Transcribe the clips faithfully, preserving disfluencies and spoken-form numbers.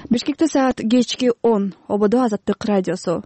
Бишкекте саат кечки он. Ободо Азаттык радиосу.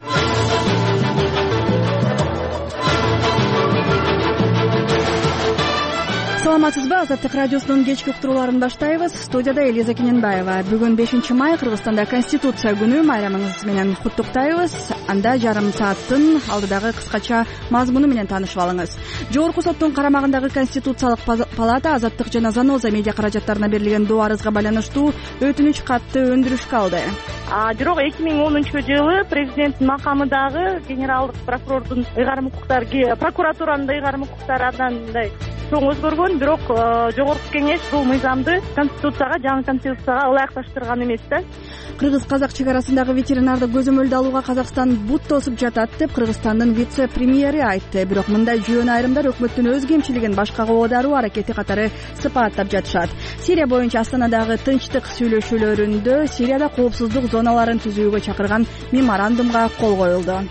Саламатсызбы? Азаттык радиосунун кечки уктурууларын баштайбыз. Студияда Элиза Кененбаева. Бүгүн бешинчи май, Кыргызстанда Конституция күнү. Майрамыңыз менен куттуктайбыз. Анда жарым сааттын алдыдагы кыскача мазмуну менен таанышып алыңыз. Жогорку соттун карамагындагы Конституциялык палата Азаттык жана Заноза медиа каражаттарына берилген доо арызга байланыштуу өтүнүч катты өндүрүшкө алды. Бирок эки миң онунчу жылы президенттин макамындагы генералдык прокурордун ыйгарым укуктары, прокуратуранын да ыйгарым укуктары анандай чоң өзгөргөн. Бирок жогорку кеңеш бул мыйзамды конституцияга, жаңы конституцияга ылайыкташтырган эмес да. Кыргыз-казак чек арасындагы ветеринардык көзөмөлдү алууга Казакстан бут тосуп жатат деп Кыргызстандын вице-премьери айтты. Бирок мындай жүйөнү айрымдар өкмөттүн өз кемчилигин башкага оодаруу аракети катары сыпаттап жатышат. Сирия боюнча Астанадагы тынчтык сүйлөшүүлөрүндө Сирияда коопсуздук зоналарын түзүүгө чакырган меморандумга кол коюлду.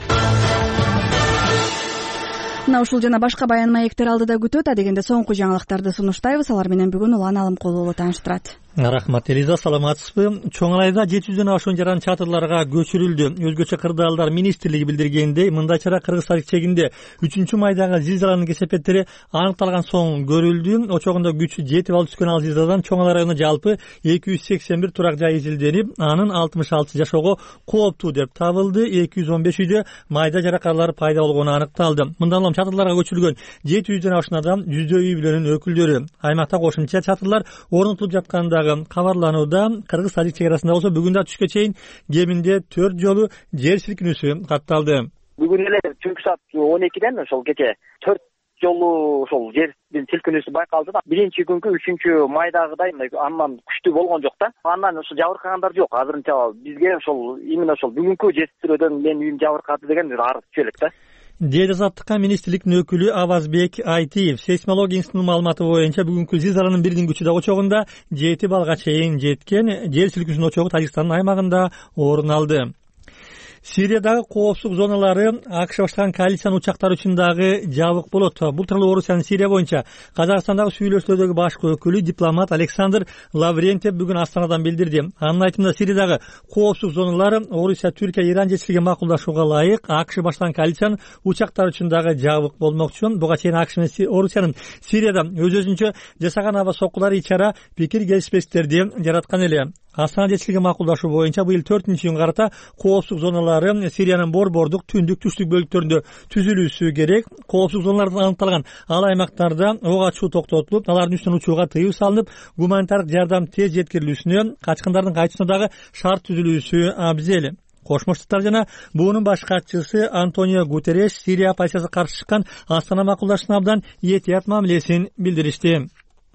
Мына ушул жана башка баян маектер алдыда күтөт. Адегенде соңку жаңылыктарды сунуштайбыз. Алар менен бүгүн Улан Алымкулуу тааныштырат. Рахмат, Элиза, саламатсызбы? Чоң Арайда жети жүздөн ашуун жаран чатырларга көчүрүлдү. Өзгөчө кырдаалдар министрлиги билдиргендей, мындай чара Кыргыз тарих чегинде үчүнчү майдагы зилзаланын кесепеттери аныкталган соң көрүлдү. Очогунда күчү жетип алып түшкөн ал зилзаладан Чоң Арай районуна жалпы эки жүз сексен бир турак жай изилденип, анын алтымыш алты жашоого кооптуу деп табылды. эки жүз он беш үйдө майда жаракарлар пайда болгону аныкталды. Мындан улам чатырларга көчүрүлгөн жети жүздөн ашуун адам, жүздөй үй бүлөнүн өкүлдөрү. Аймакта кошумча чатырлар орнотулуп жаткандыгы кабарланууда. Кыргыз тажик чек арасында болсо бүгүн да түшкө чейин кеминде төрт жолу жер силкинүүсү катталды. Бүгүн эле түнкү саат он экиден ошол кече төрт жолу ошол жер силкинүүсү байкалды да. Биринчи күнкү үчүнчү майдагыдай андан күчтүү болгон жок да. Андан ошо жабыркагандар жок. Азырынча бизге ошол именно ошол бүгүнкү жертөлөөдөн менин үйүм жабыркады деген арыз түшө элек да. Дейт Азаттыкка министрликтин өкүлү Авазбек Айтиев. Сейсмология институтунун маалыматы боюнча бүгүнкү зилзаланын бирдин күчү да очогунда жети балга чейин жеткен. Жер силкинүүсүнүн очогу Тажикстандын аймагында орун алды. Сириядагы коопсуздук зоналары АКШ баштаган коалициянын учактары үчүн дагы жабык болот. Бул тууралуу Орусиянын Сирия боюнча Казакстандагы сүйлөшүүлөрдөгү башкы өкүлү дипломат Александр Лаврентьев бүгүн Астанадан билдирди. Анын айтымында Сириядагы коопсуздук зоналары Орусия, Түркия, Иран жетишилигин макулдашууга ылайык. АКШ баштаган коалициянын учактары үчүн дагы жабык болмокчу. Буга чейин АКШ менен Орусиянын Сирияда өз-өзүнчө жасаган аба соккулары ичара пикир келишпестиктерди жараткан эле. Астана жетишилиги макулдашуу боюнча быйыл төртүнчү июнга карата коопсуздук зоналары Сириянын борбордук, түндүк, түштүк бөлүктөрүндө түзүлүүсү керек. Коопсуздук зоналарда аныкталган ал аймактарда ок ачуу токтотулуп, алардын үстүнөн учууга тыюу салынып, гуманитардык жардам тез жеткирилүүсүнө, качкындардын кайтуусуна дагы шарт түзүлүүсү абзел. Кошмо Штаттар жана буунун баш катчысы Антонио Гутерреш Сирия оппозициясына каршы чыккан Астана макулдашууна абдан этият мамилесин билдиришти.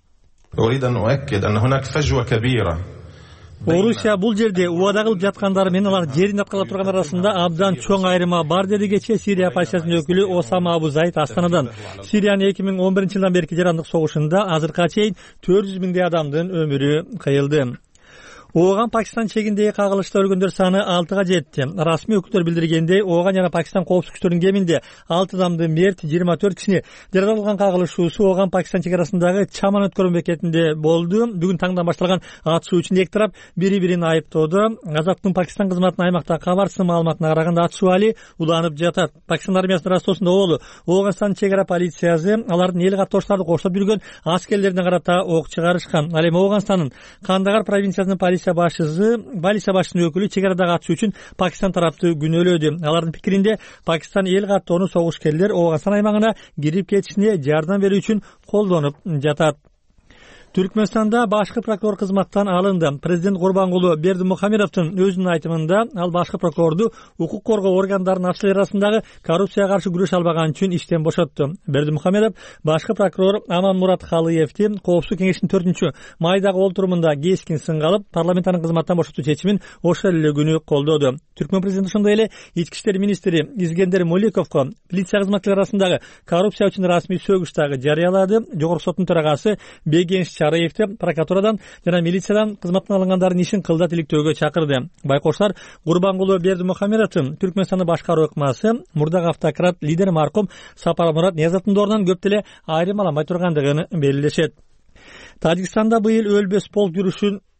Орусия бул жерде убада кылып жаткандары менен алар жерин аткара турган арасында абдан чоң айырма бар, деди кечээ Сирия оппозициясынын өкүлү Осама Абу Заид Астанадан. Сириянын эки миң он биринчи жылдан берки жарандык согушунда азыркыга чейин төрт жүз миңдей адамдын өмүрү кыйылды. Ооган Пакистан чегиндеги кагылышта өлгөндөр саны алтыга жетти. Расмий өкүлдөр билдиргендей, Ооган жана Пакистан коопсуздук күчтөрүнүн кеминде алты адамды мерт, жыйырма төрт кишини жараланган кагылышуусу Ооган Пакистан чек арасындагы Чаман өткөрмө бекетинде болду. Бүгүн таңдан башталган атышуу үчүн эки тарап бири-бирин айыптоодо. Азаттыктын Пакистан кызматынын аймактагы кабарчысынын маалыматына караганда атышуу али уланып жатат. Пакистан армиясынын Ростовсунда болду. Ооганстандын чек ара полициясы алардын эл каттоочларды коштоп жүргөн аскерлерине карата ок чыгарышкан. Ал эми Ооганстандын Кандагар провинциясынын полиция башчысы, полиция башчысынын өкүлү чек арадагы атышуу үчүн Пакистан тарапты күнөөлөдү. Алардын пикиринде Пакистан эл каттоону согушкерлер Ооганстан аймагына кирип кетишине жардам берүү үчүн колдонуп жатат. Түркмөнстанда башкы прокурор кызматтан алынды. Президент Курбангулу Бердимухамедовдун өзүнүн айтымында ал башкы прокурорду укук коргоо органдарынын афициялары арасындагы коррупцияга каршы күрөш албаган үчүн иштен бошотту. Бердимухамедов башкы прокурор Аманмурат Халыевди Коопсуздук кеңештин төртүнчү майдагы олтурумунда кескин сынга алып, парламенттин кызматтан бошотуу чечимин ошол эле күнү колдоду. Түркмөн президенти ошондой эле ички иштер министри Изгендер Моликовго полиция кызматкерлери арасындагы коррупция үчүн расмий сөгүш дагы жарыялады. Жогорку соттун төрагасы Беген Чараевди прокуратурадан жана милициядан кызматтан алынгандардын ишин кылда тиликтөөгө чакырды. Байкоштар Курбангулу Бердимухамедовдун Түркмөнстанды башкаруу ыкмасы мурдагы автократ лидер маркум Сапармурат Ниязовдун ордунан көп деле айырмаламай тургандыгын белгилешет. Тажикстанда быйыл өлбөс полк жүрүшүн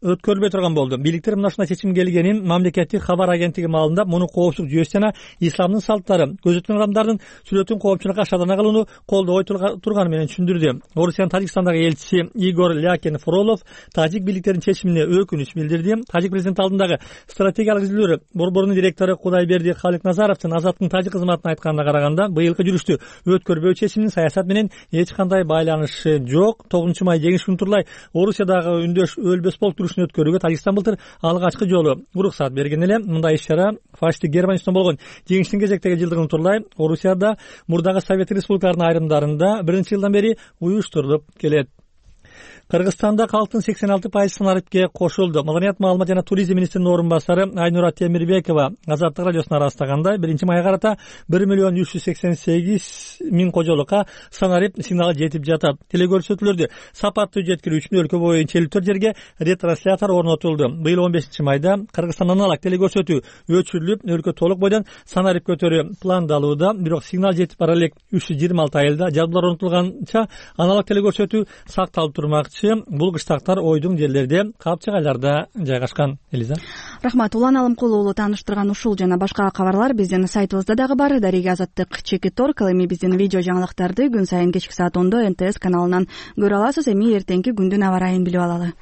өткөрүлбөй турган болду. Бийликтер мына ушундай чечимге келгенин мамлекеттик кабар агенттиги маалында муну коопсуздук жүйөсү жана исламдын салттары көзөткөн адамдардын сүрөтүн коомчулукка шаардана кылууну колдобой турганы менен түшүндүрдү. Орусиянын Тажикстандагы элчиси Игорь Лякин Фролов тажик бийликтеринин чечимине өкүнүч билдирди. Тажик президенти алдындагы стратегиялык изилдөөлөр борборунун директору Кудайберди Халикназаровдун Азаттын тажик кызматына айтканына караганда, быйылкы жүрүштү өткөрбөө чечиминин саясат менен эч кандай байланышы жок. тогузунчу май жеңиш күнү турулай Орусиядагы үндөш өлбөс полк жүрүшүн өткөрүүгө Тажикстан былтыр алгачкы жолу уруксат берген эле. Мындай иш-чара фашисттик Германия болгон жеңиштин кезектеги жылдыгын турулай Орусияда мурдагы Совет Республикаларынын айрымдарында биринчи жылдан бери уюштурулуп келет. Кыргызстанда калктын сексен алты пайызы санариптке кошулду. Маданият, маалымат жана туризм министринин орун басары Айнура Темирбекова Азаттык радиосуна ырастаганда, биринчи майга карата бир миллион үч жүз сексен сегиз миң кожолукка санарип сигналы жетип жатат. Телекөрсөтүүлөрдү сапаттуу жеткирүү үчүн өлкө боюнча элүү төрт жерге ретранслятор орнотулду. Быйыл он бешинчи майда Кыргызстан аналог телекөрсөтүү өчүрүлүп, өлкө толук бойдон санарип көтөрүү пландалууда, бирок сигнал жетип бара элек үч жүз жыйырма алты айылда жабдуулар орнотулганча аналог телекөрсөтүү сакталып турмакчы. Бул кыштактар ойдуң жерлерде, капчыгайларда жайгашкан. Элиза. Рахмат. Улан Алымкулу уулу тааныштырган ушул жана башка кабарлар биздин сайтыбызда дагы бар. Дарига Азаттык чеки торг. Ал эми биздин видео жаңылыктарды күн сайын кечки саат ондо эн тэ эс каналынан көрө аласыз. Эми эртеңки күндүн аба ырайын билип алалы.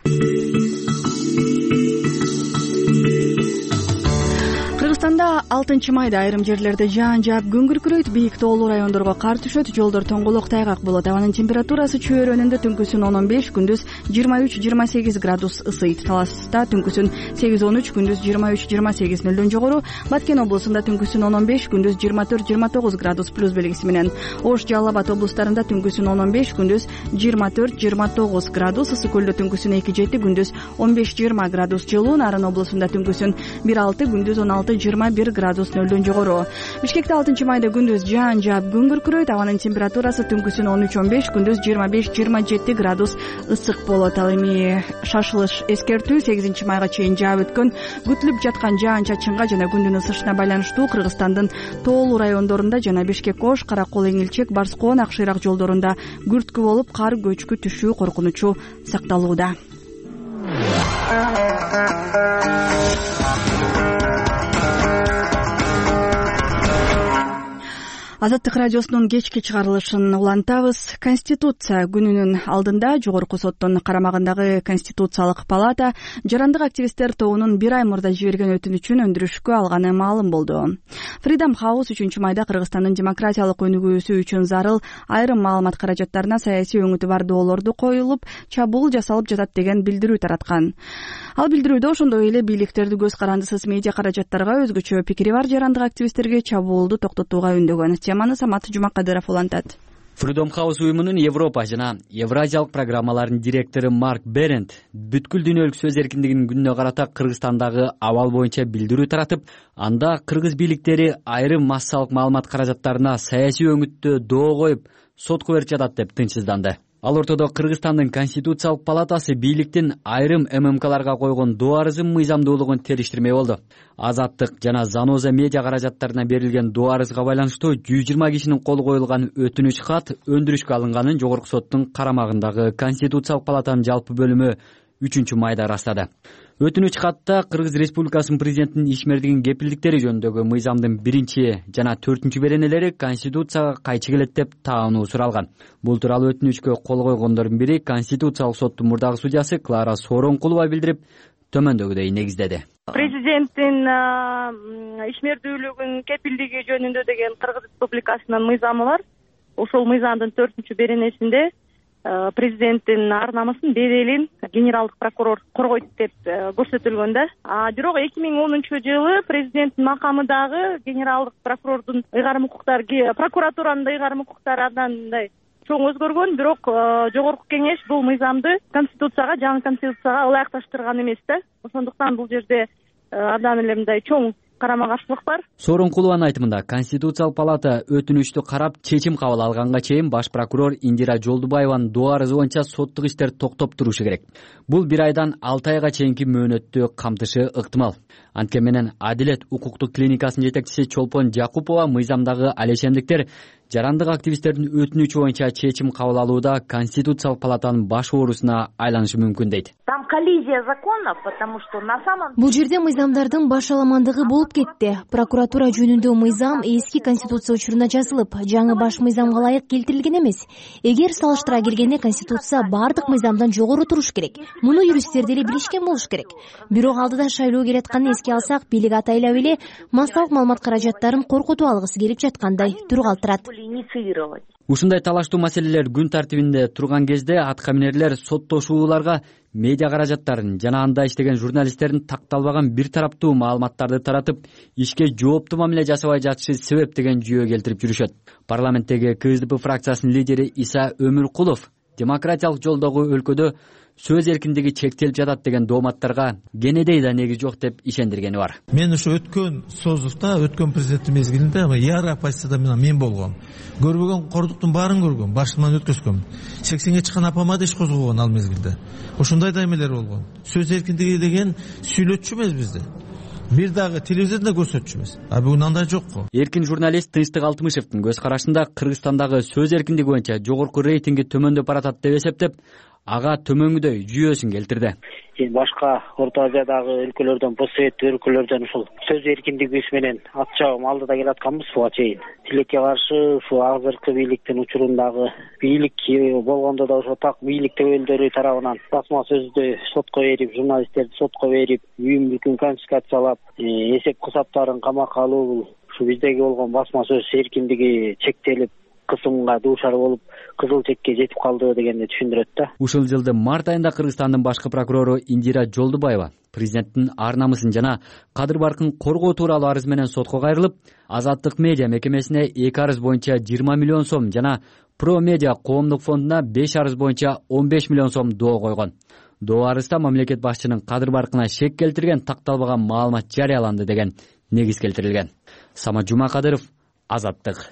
Кыргызстанда алтынчы майда айрым жерлерде жаан жаап күн күркүрөйт, бийик тоолуу райондорго кар түшөт, жолдор тоңголок тайгак болот. Абанын температурасы чөйрөнүндө түнкүсүн он он беш, күндүз жыйырма үч жыйырма сегиз градус ысыйт. Таласта түнкүсүн сегиз он үч, күндүз жыйырма үч жыйырма сегиз нөлдөн жогору. Баткен облусунда түнкүсүн он он беш, күндүз жыйырма төрт жыйырма тогуз градус плюс белгиси менен. Ош, Жалал Абад облустарында түнкүсүн он он беш, күндүз жыйырма төрт жыйырма тогуз градус. Ысык көлдө түнкүсүн эки жети, күндүз он беш жыйырма градус жылуу. Нарын облусунда түнкүсүн бир алты, күндүз он алты жыйырма бир градус нөлдөн жогору. Бишкекте алтынчы майда күндүз жаан жаап күн күркүрөйт. Абанын температурасы түнкүсүн он үч он беш, күндүз жыйырма беш жыйырма жети градус ысык болот. Ал эми шашылыш эскертүү сегизинчи майга чейин жаап өткөн күтүлүп жаткан жаан-чачынга жана күндүн ысышына байланыштуу Кыргызстандын тоолуу райондорунда жана Бишкек, Ош, Каракол, Эңилчек, Барскоон, Акшыйрак жолдорунда күрткү болуп кар көчкү түшүү коркунучу сакталууда. Азаттык радиосунун кечки чыгарылышын улантабыз. Конституция күнүнүн алдында Жогорку соттун карамагындагы Конституциялык палата жарандык активисттер тобунун бир ай мурда жиберген өтүнүчүн өндүрүшкө алганы маалым болду. Freedom House үчүнчү майда Кыргызстандын демократиялык өнүгүүсү үчүн зарыл айрым маалымат каражаттарына саясий өңүтү бар доолорду коюлуп, чабуул жасалып жатат деген билдирүү тараткан. Ал билдирүүдө ошондой эле бийликтерди көз карандысыз медиа каражаттарга, өзгөчө пикири бар жарандык активисттерге чабуулду токтотууга үндөгөн. Теманы Самат Жумакадыров улантат. Freedom House уюмунун Европа жана Евразиялык программаларынын директору Марк Берент бүткүл дүйнөлүк сөз эркиндигинин күнүнө карата Кыргызстандагы абал боюнча билдирүү таратып, анда кыргыз бийликтери айрым массалык маалымат каражаттарына саясий өңүттө доо коюп, сотко берип жатат деп тынчсызданды. Ал ортодо Кыргызстандын Конституциялык палатасы бийликтин айрым эм эм каларга койгон доо арызын мыйзамдуулугун териштирмей болду. Азаттык жана Заноза медиа каражаттарына берилген доо арызга байланыштуу жүз жыйырма кишинин колу коюлган өтүнүч кат өндүрүшкө алынганын Жогорку соттун карамагындагы Конституциялык палатанын жалпы бөлүмү үчүнчү майда ырастады. Өтүнүч катта Кыргыз Республикасынын президентинин ишмердигин кепилдиктери жөнүндөгү мыйзамдын биринчи жана төртүнчү беренелери Конституцияга кайчы келет деп таануу суралган. Бул тууралуу өтүнүчкө кол койгондордун бири Конституциялык соттун мурдагы судьясы Клара Сооронкулова билдирип, төмөндөгүдөй негиздеди. Президенттин ишмердүүлүгүнүн кепилдиги жөнүндө деген Кыргыз Республикасынын мыйзамы бар. Ошол мыйзамдын төртүнчү беренесинде президенттин ар намысын, беделин генералдык прокурор коргойт деп көрсөтүлгөн да. Бирок эки миң онунчу жылы президенттин макамындагы генералдык прокурордун ыйгарым укуктары, прокуратуранын ыйгарым укуктары анандай чоң өзгөргөн. Бирок Жогорку кеңеш бул мыйзамды конституцияга, жаңы конституцияга ылайыкташтырган эмес да. Ошондуктан бул жерде абдан эле мындай чоң карама каршылык бар. Сооронкулованын айтымында Конституциялык палата өтүнүчтү карап чечим кабыл алганга чейин баш прокурор Индира Жолдубаеванын доо арызы боюнча соттук иштер токтоп турушу керек. Бул бир айдан алты айга чейинки мөөнөттү камтышы ыктымал. Анткени менен Адилет укуктук клиникасынын жетекчиси Чолпон Жакупова мыйзамдагы алешемдиктер жарандык активисттердин өтүнүчү боюнча чечим кабыл алууда Конституциялык палатанын баш оорусуна айланышы мүмкүн дейт. Там коллизия законов, потому что на самом Бул жерде мыйзамдардын башаламандыгы болуп кетти. Прокуратура жөнүндө мыйзам эски конституция учуруна жазылып, жаңы баш мыйзамга ылайык келтирилген эмес. Эгер салыштыра келгенде конституция бардык мыйзамдан жогору туруш керек. Муну юристтер деле билишкен болуш керек. Бирок алдыда шайлоо келатканын эске алсак, бийлик атайлап эле массалык маалымат каражаттарын коркутуп алгысы келип жаткандай түр калтырат. Ушундай талаштуу маселелер күн тартибинде турган кезде аткаминерлер соттошууларга медиа каражаттарын жана анда иштеген журналисттердин такталбаган бир тараптуу маалыматтарды таратып, ишке жооптуу мамиле жасабай жатышы себеп деген жүйө келтирип жүрүшөт. Парламенттеги КСДП фракциясынын лидери Иса Өмүркулов демократиялык жолдогу өлкөдө сөз эркиндиги чектелип жатат деген дооматтарга кенедей да негиз жок деп ишендиргени бар. Мен ушу өткөн созувда, өткөн президенттик мезгилинде яра оппозицияда мен болгом. Көрбөгөн кордуктун баарын көргөм, башыман өткөзгөм. сексенге чыккан апама да иш козгобогон ал мезгилде. Ошондой да эмелер болгон. Сөз эркиндиги деген сүйлөтчү эмес бизде. Бир дагы телевизордо көрсөтчү эмес. А бүгүн андай жок го. Эркин журналист Тынчтык Алтымышевдин көз карашында Кыргызстандагы сөз эркиндиги боюнча жогорку рейтинги төмөндөп баратат деп эсептеп, ага төмөнгүдөй жүйөсүн келтирди. Башка Орто Азиядагы өлкөлөрдөн, постсовет өлкөлөрдөн ушул сөз эркиндиги менен ат чабым алдыда келатканбыз буга чейин. Тилекке каршы ушу азыркы бийликтин учурундагы бийлик болгондо да ошо так бийлик төбөлдөрү тарабынан басма сөздү сотко берип, журналисттерди сотко берип, үйүн бүкүн конфискациялап, эсеп кысаптарын камакка алуу, ушу биздеги болгон басма сөз эркиндиги чектелип, кысымга дуушар болуп, кызыл чекке жетип калды дегенди түшүндүрөт да. Ушул жылдын март айында Кыргызстандын башкы прокурору Индира Жолдубаева президенттин ар намысын жана кадыр баркын коргоо тууралуу арыз менен сотко кайрылып, Азаттык медиа мекемесине эки арыз боюнча жыйырма миллион сом жана Про медиа коомдук фондуна беш арыз боюнча он беш миллион сом доо койгон. Доо арызда мамлекет башчынын кадыр баркына шек келтирген такталбаган маалымат жарыяланды деген негиз келтирилген. Самат Жумакадыров, Азаттык.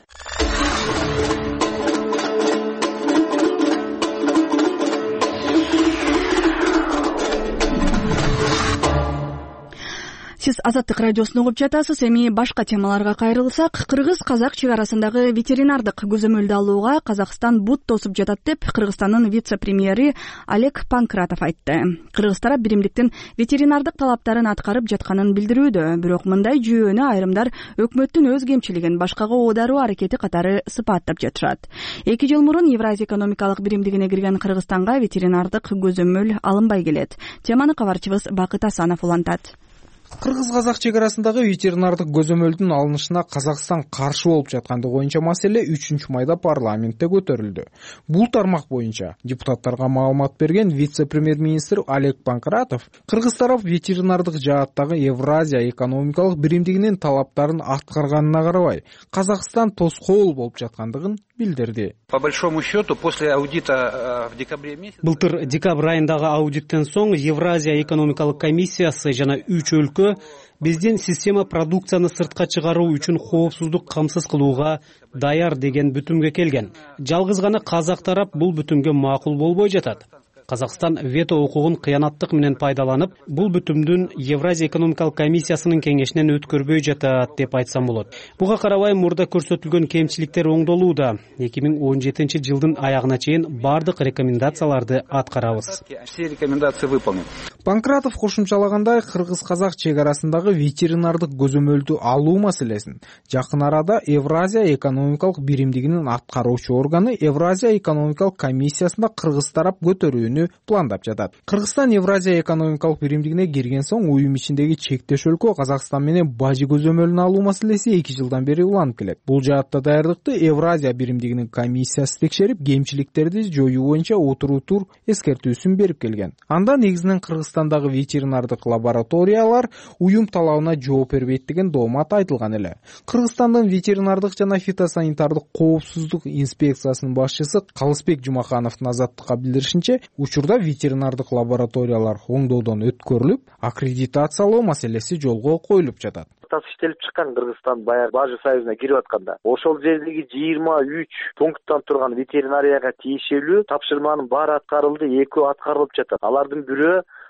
Сиз Азаттык радиосун угуп жатасыз. Эми башка темаларга кайрылсак, кыргыз-казак чек арасындагы ветеринардык көзөмөлдү алууга Казакстан бут тосуп жатат деп Кыргызстандын вице-премьери Олег Панкратов айтты. Кыргыз тарап биримдиктин ветеринардык талаптарын аткарып жатканын билдирүүдө, бирок мындай жүйөнү айрымдар өкмөттүн өз кемчилигин башкага оодаруу аракети катары сыпаттап жатышат. эки жыл мурун Евразия экономикалык биримдигине кирген Кыргызстанга ветеринардык көзөмөл алынбай келет. Теманы кабарчыбыз Бакыт Асанов улантат. Кыргыз-казак чек арасындагы ветеринардык көзөмөлдүн алынышына Казакстан каршы болуп жаткандыгы боюнча маселе үчүнчү майда парламентте көтөрүлдү. Бул тармак боюнча депутаттарга маалымат берген вице-премьер-министр Олег Панкратов Кыргыз тарап ветеринардык жааттагы Евразия экономикалык биримдигинин талаптарын аткарганына карабай, Казакстан тоскоол болуп жаткандыгын билдирди. По большому счету, после аудита в декабре месяце... Былтыр декабрь айындагы аудиттен соң Евразия экономикалык комиссиясы жана үч өлкө биздин система продукцияны сыртка чыгаруу үчүн коопсуздук камсыз кылууга даяр деген бүтүмгө келген. Жалгыз гана казак тарап бул бүтүмгө макул болбой жатат. Казакстан вето укугун кыянаттык менен пайдаланып, бул бүтүмдүн Евразия экономикалык комиссиясынын кеңешинен өткөрбөй жатат деп айтсам болот. Буга карабай мурда көрсөтүлгөн кемчиликтер оңдолууда. эки миң он жетинчи жылдын аягына чейин бардык рекомендацияларды аткарабыз. Все рекомендации выполнены. Панкратов кошумчалагандай, кыргыз-казак чек арасындагы ветеринардык көзөмөлдү алуу маселесин жакын арада Евразия экономикалык биримдигинин аткаруучу органы Евразия экономикалык комиссиясында кыргыз тарап көтөрүүнү пландап жатат. Кыргызстан Евразия экономикалык биримдигине кирген соң уюм ичиндеги чектеш өлкө Казакстан менен бажы көзөмөлүн алуу маселеси эки жылдан бери уланып келет. Бул жаатта даярдыкты Евразия биримдигинин комиссиясы текшерип, кемчиликтерди жоюу боюнча отуруу тур эскертүүсүн берип келген. Анда негизинен Кыргызстандагы ветеринардык лабораториялар уюм талабына жооп бербейт деген доомат айтылган эле. Кыргызстандын ветеринардык жана фитосанитардык коопсуздук инспекциясынын башчысы Калысбек Жумахановдун Азаттыкка билдиришинче, учурда ветеринардык лабораториялар оңдоодон өткөрүлүп, аккредитациялоо маселеси жолго коюлуп жатат. Иштелип чыккан Кыргызстан баягы бажы союзуна кирип атканда, ошол жердеги жыйырма үч пункттан турган ветеринарияга тиешелүү тапшырманын баары аткарылды, экөө аткарылып жатат. Алардын бирөө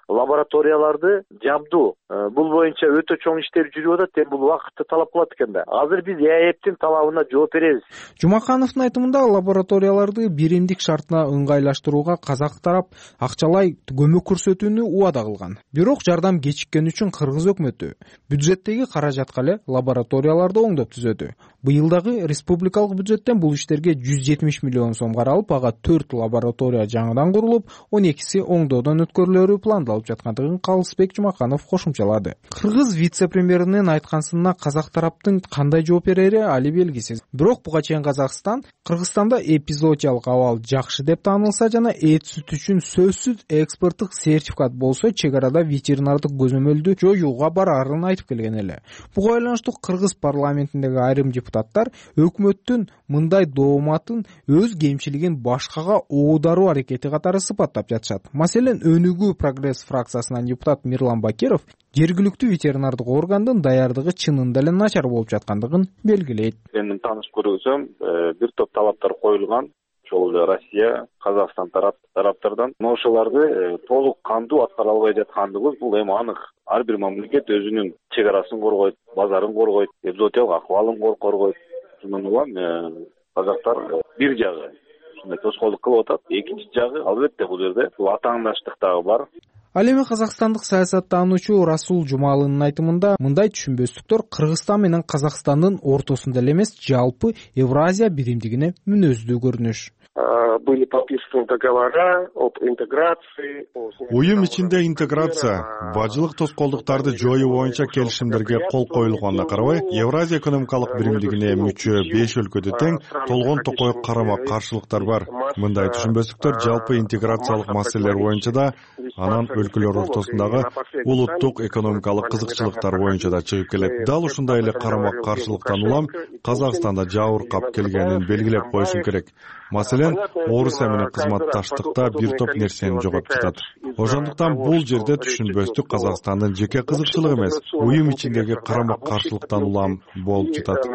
лабораторияларды жабдуу. Бул боюнча өтө чоң иштер жүрүп атат. Эми бул убакытты талап кылат экен да. Азыр биз ЭАЭПтин талабына жооп беребиз. Жумакановдун айтымында лабораторияларды биримдик шартына ыңгайлаштырууга казак тарап акчалай көмөк көрсөтүүнү убада кылган. Бирок жардам кечиккени үчүн кыргыз өкмөтү бюджеттеги каражатка эле лабораторияларды оңдоп түзөдү. Быйылдагы республикалык бюджеттен бул иштерге жүз жетимиш миллион сом каралып, ага төрт лаборатория жаңыдан курулуп, он экиси оңдоодон өткөрүлөрү пландалып жаткандыгын Калысбек Жумаканов кошумчалады. Кыргыз вице-премьеринин айткансына казак тараптын кандай жооп берери али белгисиз. Бирок буга чейин Казакстан Кыргызстанда эпизоотиялык абал жакшы деп таанылса жана эт сүт үчүн сөзсүз экспорттук сертификат болсо, чек арада ветеринардык көзөмөлдү жоюуга бараарын айтып келген эле. Буга байланыштуу Кыргыз парламентиндеги айрым депутаттар өкмөттүн мындай дооматын өз кемчилигин башкага оодаруу аракети катары сыпаттап жатышат. Маселен, Өнүгүү прогресс фракциясынан депутат Мирлан Бакиров жергиликтүү ветеринардык органдын даярдыгы чынында эле начар болуп жаткандыгын белгилейт. Мен тааныш көрсөм, бир топ талаптар коюлган. Ошол эле Россия, Казакстан тараптардан. Ошолорду толук кандуу аткара албай жаткандыгыбыз бул эми анык. Ар бир мамлекет өзүнүн чек арасын коргойт, базарын коргойт, эпизоотиялык акыбалын коргойт. Шундан улам казактар бир жагы ушундай тоскоолдук кылып атат. Экинчи жагы албетте бул жерде бул атааңдаштык дагы бар. Ал эми казакстандык саясаттануучу Расул Жумалынын айтымында мындай түшүнбөстүктөр Кыргызстан менен Казакстандын ортосунда эле эмес, жалпы Евразия биримдигине мүнөздүү көрүнүш. Были подписаны договора об интеграции. Уюм ичинде интеграция, бажылык тоскоолдуктарды жоюу боюнча келишимдерге кол коюлганына карабай, Евразия экономикалык биримдигине мүчө беш өлкөдө тең толгон токой карама каршылыктар бар. Мындай түшүнбөстүктөр жалпы интеграциялык маселелер боюнча да, анан өлкөлөр ортосундагы улуттук экономикалык кызыкчылыктар боюнча да чыгып келет. Дал ушундай эле карама каршылыктан улам Казакстанда жабыркап келгенин белгилеп коюшум керек. Маселен, Орусия менен кызматташтыкта бир топ нерсени жоготуп жатат. Ошондуктан бул жерде түшүнбөстүк Казакстандын жеке кызыкчылыгы эмес, уюм ичиндеги карама каршылыктан улам болуп жатат.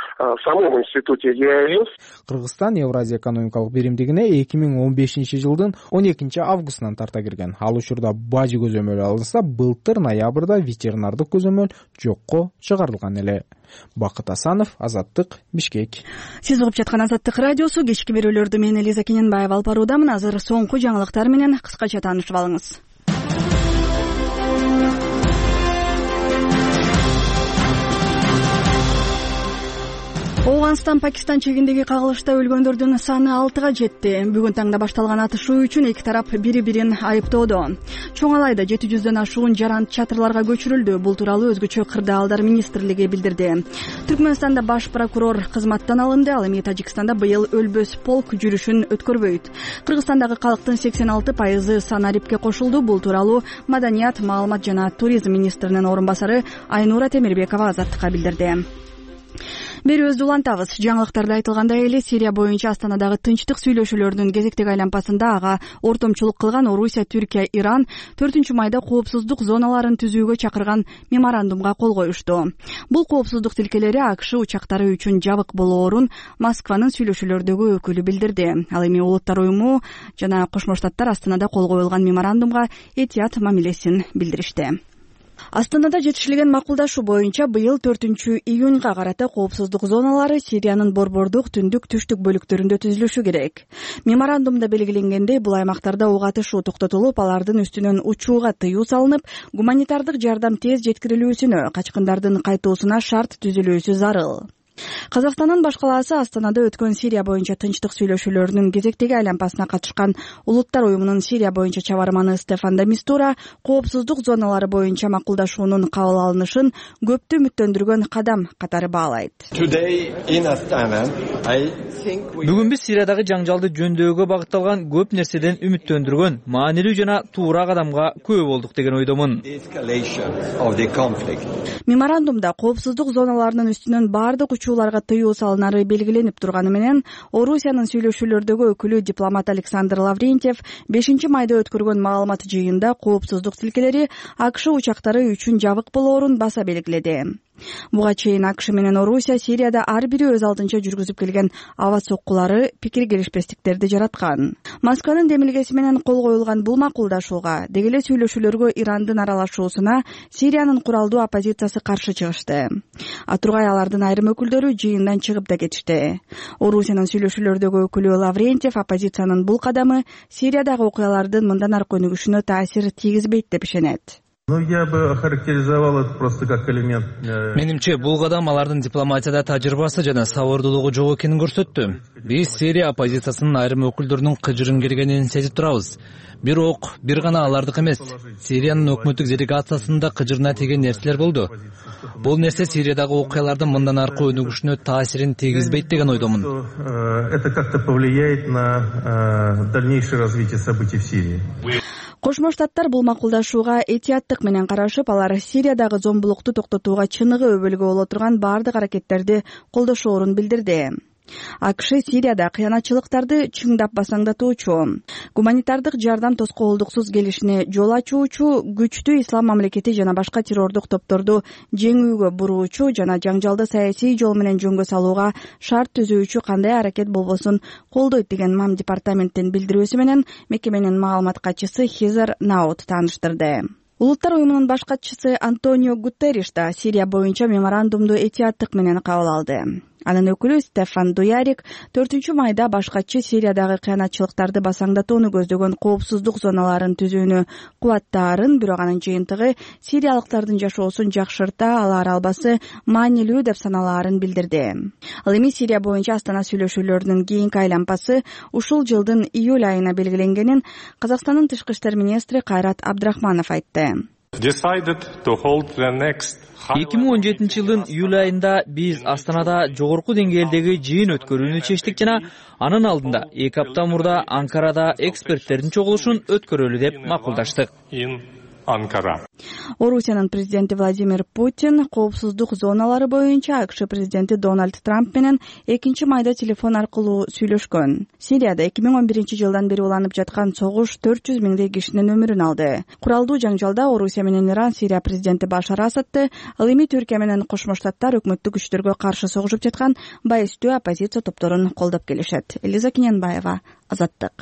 В самом институте ЕАЭС Кыргызстан Евразия экономикалык биримдигине эки миң он бешинчи жылдын он экинчи августунан тарта кирген. Ал учурда бажы көзөмөл алынса, былтыр ноябрда ветеринардык көзөмөл жокко чыгарылган эле. Бакыт Асанов, Азаттык, Бишкек. Сиз угуп жаткан Азаттык радиосу. Кечки берүүлөрдү мен Элиза Кененбаева алып баруудамын. Азыр соңку жаңылыктар менен кыскача таанышып алыңыз. Афганистан Пакистан чегиндеги кагылышта өлгөндөрдүн саны алтыга жетти. Бүгүн таңда башталган атышуу үчүн эки тарап бири-бирин айыптоодо. Чоң Алайда жети жүздөн ашуун жаран чатырларга көчүрүлдү. Бул тууралуу өзгөчө кырдаалдар министрлиги билдирди. Түркмөнстанда баш прокурор кызматтан алынды. Ал эми Тажикстанда быйыл өлбөс полк жүрүшүн өткөрбөйт. Кыргызстандагы калктын сексен алты пайызы санарипке кошулду. Бул тууралуу Маданият, маалымат жана туризм министринин орун басары Айнура Темирбекова Азаттыкка билдирди. Берүүбүздү улантабыз. Жаңылыктарда айтылгандай эле Сирия боюнча Астанадагы тынчтык сүйлөшүүлөрүнүн кезектеги айланпасында ага ортомчулук кылган Орусия, Түркия, Иран төртүнчү майда коопсуздук зоналарын түзүүгө чакырган меморандумга кол коюшту. Бул коопсуздук тилкелери АКШ учактары үчүн жабык болоорун Москванын сүйлөшүүлөрдөгү өкүлү билдирди. Ал эми Улуттар уюму жана Кошмо Штаттар Астанада кол коюлган меморандумга этият мамилесин билдиришти. Астанада жетишилген макулдашуу боюнча быйыл төртүнчү июнга карата коопсуздук зоналары Сириянын борбордук, түндүк, түштүк бөлүктөрүндө түзүлүшү керек. Меморандумда белгиленгендей, бул аймактарда ок атышуу токтотулуп, алардын үстүнөн учууга тыюу салынып, гуманитардык жардам тез жеткирилүүсүнө, качкындардын кайтуусуна шарт түзүлүүсү зарыл. Казакстандын баш калаасы Астанада өткөн Сирия боюнча тынчтык сүйлөшүүлөрүнүн кезектеги айланпасына катышкан Улуттар уюмунун Сирия боюнча чабарманы Стефан де Мистура коопсуздук зоналары боюнча макулдашуунун кабыл алынышын көптү үмүттөндүргөн кадам катары баалайт. Бүгүн биз Сириядагы жаңжалды жөндөөгө багытталган көп нерседен үмүттөндүргөн, маанилүү жана туура кадамга күбө болдук деген ойдомун. Меморандумда коопсуздук зоналарынын үстүнөн бардык учууларга тыюу салынары белгиленип турганы менен, Орусиянын сүйлөшүүлөрдөгү өкүлү дипломат Александр Лаврентьев бешинчи майда өткөргөн маалымат жыйынында коопсуздук тилкелери АКШ учактары үчүн жабык болоорун баса белгиледи. Буга чейин АКШ менен Орусия Сирияда ар бири өз алдынча жүргүзүп келген аба соккулары пикир келишпестиктерди жараткан. Москванын демилгеси менен кол коюлган бул макулдашууга, деги эле сүйлөшүүлөргө Ирандын аралашуусуна Сириянын куралдуу оппозициясы каршы чыгышты. Атургай алардын айрым өкүлдөрү жыйындан чыгып да кетишти. Орусиянын сүйлөшүүлөрдөгү өкүлү Лаврентьев оппозициянын бул кадамы Сириядагы окуялардын мындан аркы өнүгүшүнө таасир тийгизбейт деп ишенет. Менимче, бул кадам алардын дипломатияда тажрыйбасы жана сабырдуулугу жок экенин көрсөттү. Биз Сирия оппозициясынын айрым өкүлдөрүнүн кыжырын келгенин сезип турабыз. Бирок бир гана алардык эмес, Сириянын өкмөттүк делегациясында кыжырына тиген нерселер болду. Бул нерсе Сириядагы окуялардын мындан аркы өнүгүшүнө таасирин тийгизбейт деген ойдомун. Это как-то повлияет на дальнейшее развитие событий в Сирии. Кошмо Штаттар бул макулдашууга этияттык менен карашып, алар Сириядагы зомбулукту токтотууга чыныгы өбөлгө боло турган бардык аракеттерди колдошоорун билдирди. АКШ Сирияда кыянатчылыктарды чыңдап басаңдатуучу, гуманитардык жардам тоскоолдуксуз келишине жол ачуучу, күчтүү ислам мамлекети жана башка террордук топторду жеңүүгө буруучу жана жаңжалды саясий жол менен жөнгө салууга шарт түзүүчү кандай аракет болбосун колдойт деген МАМ департаменттин билдирүүсү менен мекеменин маалымат катчысы Хезер Наут тааныштырды. Улуттар уюмунун баш катчысы Антонио Гутерриш да Сирия боюнча меморандумду этияттык менен кабыл алды. Анын өкүлү Стефан Дуярик төртүнчү майда баш катчы Сириядагы кыянатчылыктарды басаңдатууну көздөгөн коопсуздук зоналарын түзүүнү кубаттаарын, бирок анын жыйынтыгы сириялыктардын жашоосун жакшырта алар албасы маанилүү деп саналаарын билдирди. Ал эми Сирия боюнча Астана сүйлөшүүлөрүнүн кийинки айлампасы ушул жылдын июль айына белгиленгенин Казакстандын тышкы иштер министри Кайрат Абдрахманов айтты. эки миң он жетинчи жылдын июль айында биз Астанада жогорку деңгээлдеги жыйын өткөрүүнү чечтик жана анын алдында эки апта мурда Анкарада эксперттердин чогулушун өткөрөлү деп макулдаштык. Орусиянын президенти Владимир Путин коопсуздук зоналары боюнча АКШ президенти Дональд Трамп менен экинчи майда телефон аркылуу сүйлөшкөн. Сирияда эки миң он биринчи жылдан бери уланып жаткан согуш төрт жүз миңдей кишинин өмүрүн алды. Куралдуу жаңжалда Орусия менен Иран Сирия президенти Башар Асадты, ал эми Түркия менен Кошмо Штаттар өкмөттүк күчтөргө каршы согушуп жаткан байыстуу оппозиция топторун колдоп келишет. Элиза Киненбаева, Азаттык.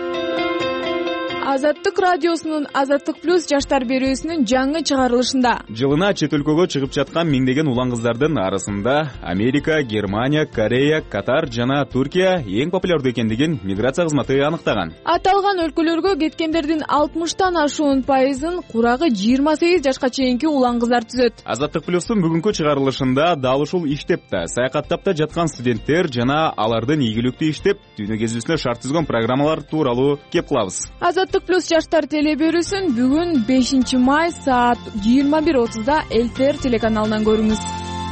Азаттык радиосунун Азаттык плюс жаштар берүүсүнүн жаңы чыгарылышында жылына чет өлкөгө чыгып жаткан миңдеген улан кыздардын арасында Америка, Германия, Корея, Катар жана Түркия эң популярдуу экендигин миграция кызматы аныктаган. Аталган өлкөлөргө кеткендердин алтымыштан ашуун пайызын курагы жыйырма сегиз жашка чейинки улан кыздар түзөт. Азаттык плюстун бүгүнкү чыгарылышында дал ушул иштеп да, саякаттап да жаткан студенттер жана алардын ийгиликтүү иштеп дүйнө кезүүсүнө шарт түзгөн программалар тууралуу кеп кылабыз. Азаттык плюс жаштар телеберүүсүн бүгүн бешинчи май саат жыйырма бир отузда ЛТР телеканалынан көрүңүз.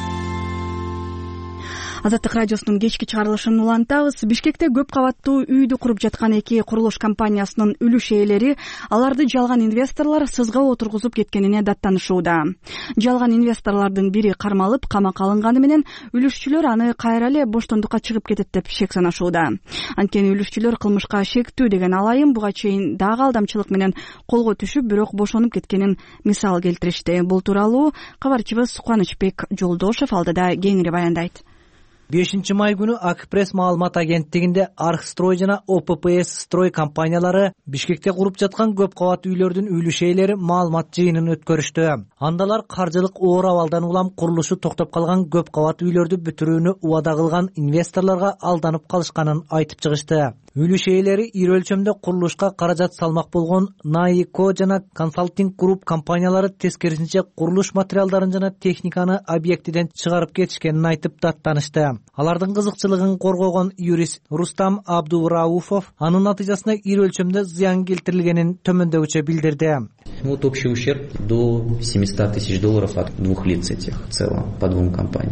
Азаттык радиосунун кечки чыгарылышын улантабыз. Бишкекте көп кабаттуу үйдү куруп жаткан эки курулуш компаниясынын үлүш ээлери аларды жалган инвесторлор сызга отургузуп кеткенине даттанышууда. Жалган инвесторлордун бири кармалып, камакка алынганы менен үлүшчүлөр аны кайра эле боштондукка чыгып кетет деп шек санашууда. Анткени үлүшчүлөр кылмышка шектүү деген алайым буга чейин дагы алдамчылык менен колго түшүп, бирок бошонуп кеткенин мисал келтиришти. Бул тууралуу кабарчыбыз Кубанычбек Жолдошев алдыда кеңири баяндайт. бешинчи май күнү Акпресс маалымат агенттигинде Архстрой жана О П П С строй компаниялары Бишкекте куруп жаткан көп кабаттуу үйлөрдүн үлүш ээлери маалымат жыйынын өткөрүштү. Андалар каржылык оор абалдан улам курулушу токтоп калган көп кабаттуу үйлөрдү бүтүрүүнү убада кылган инвесторлорго алданып калышканын айтып чыгышты. Үлүш ээлери ири өлчөмдө курулушка каражат салмак болгон Наико жана консалтинг групп компаниялары тескерисинче курулуш материалдарын жана техниканы объектиден чыгарып кетишкенин айтып даттанышты. Алардын кызыкчылыгын коргогон юрист Рустам Абдурауфов анын натыйжасында ири өлчөмдө зыян келтирилгенин төмөндөгүчө билдирди. Вот общий ущерб до семисот тысяч долларов от двух лиц этих в целом по двум компаниям.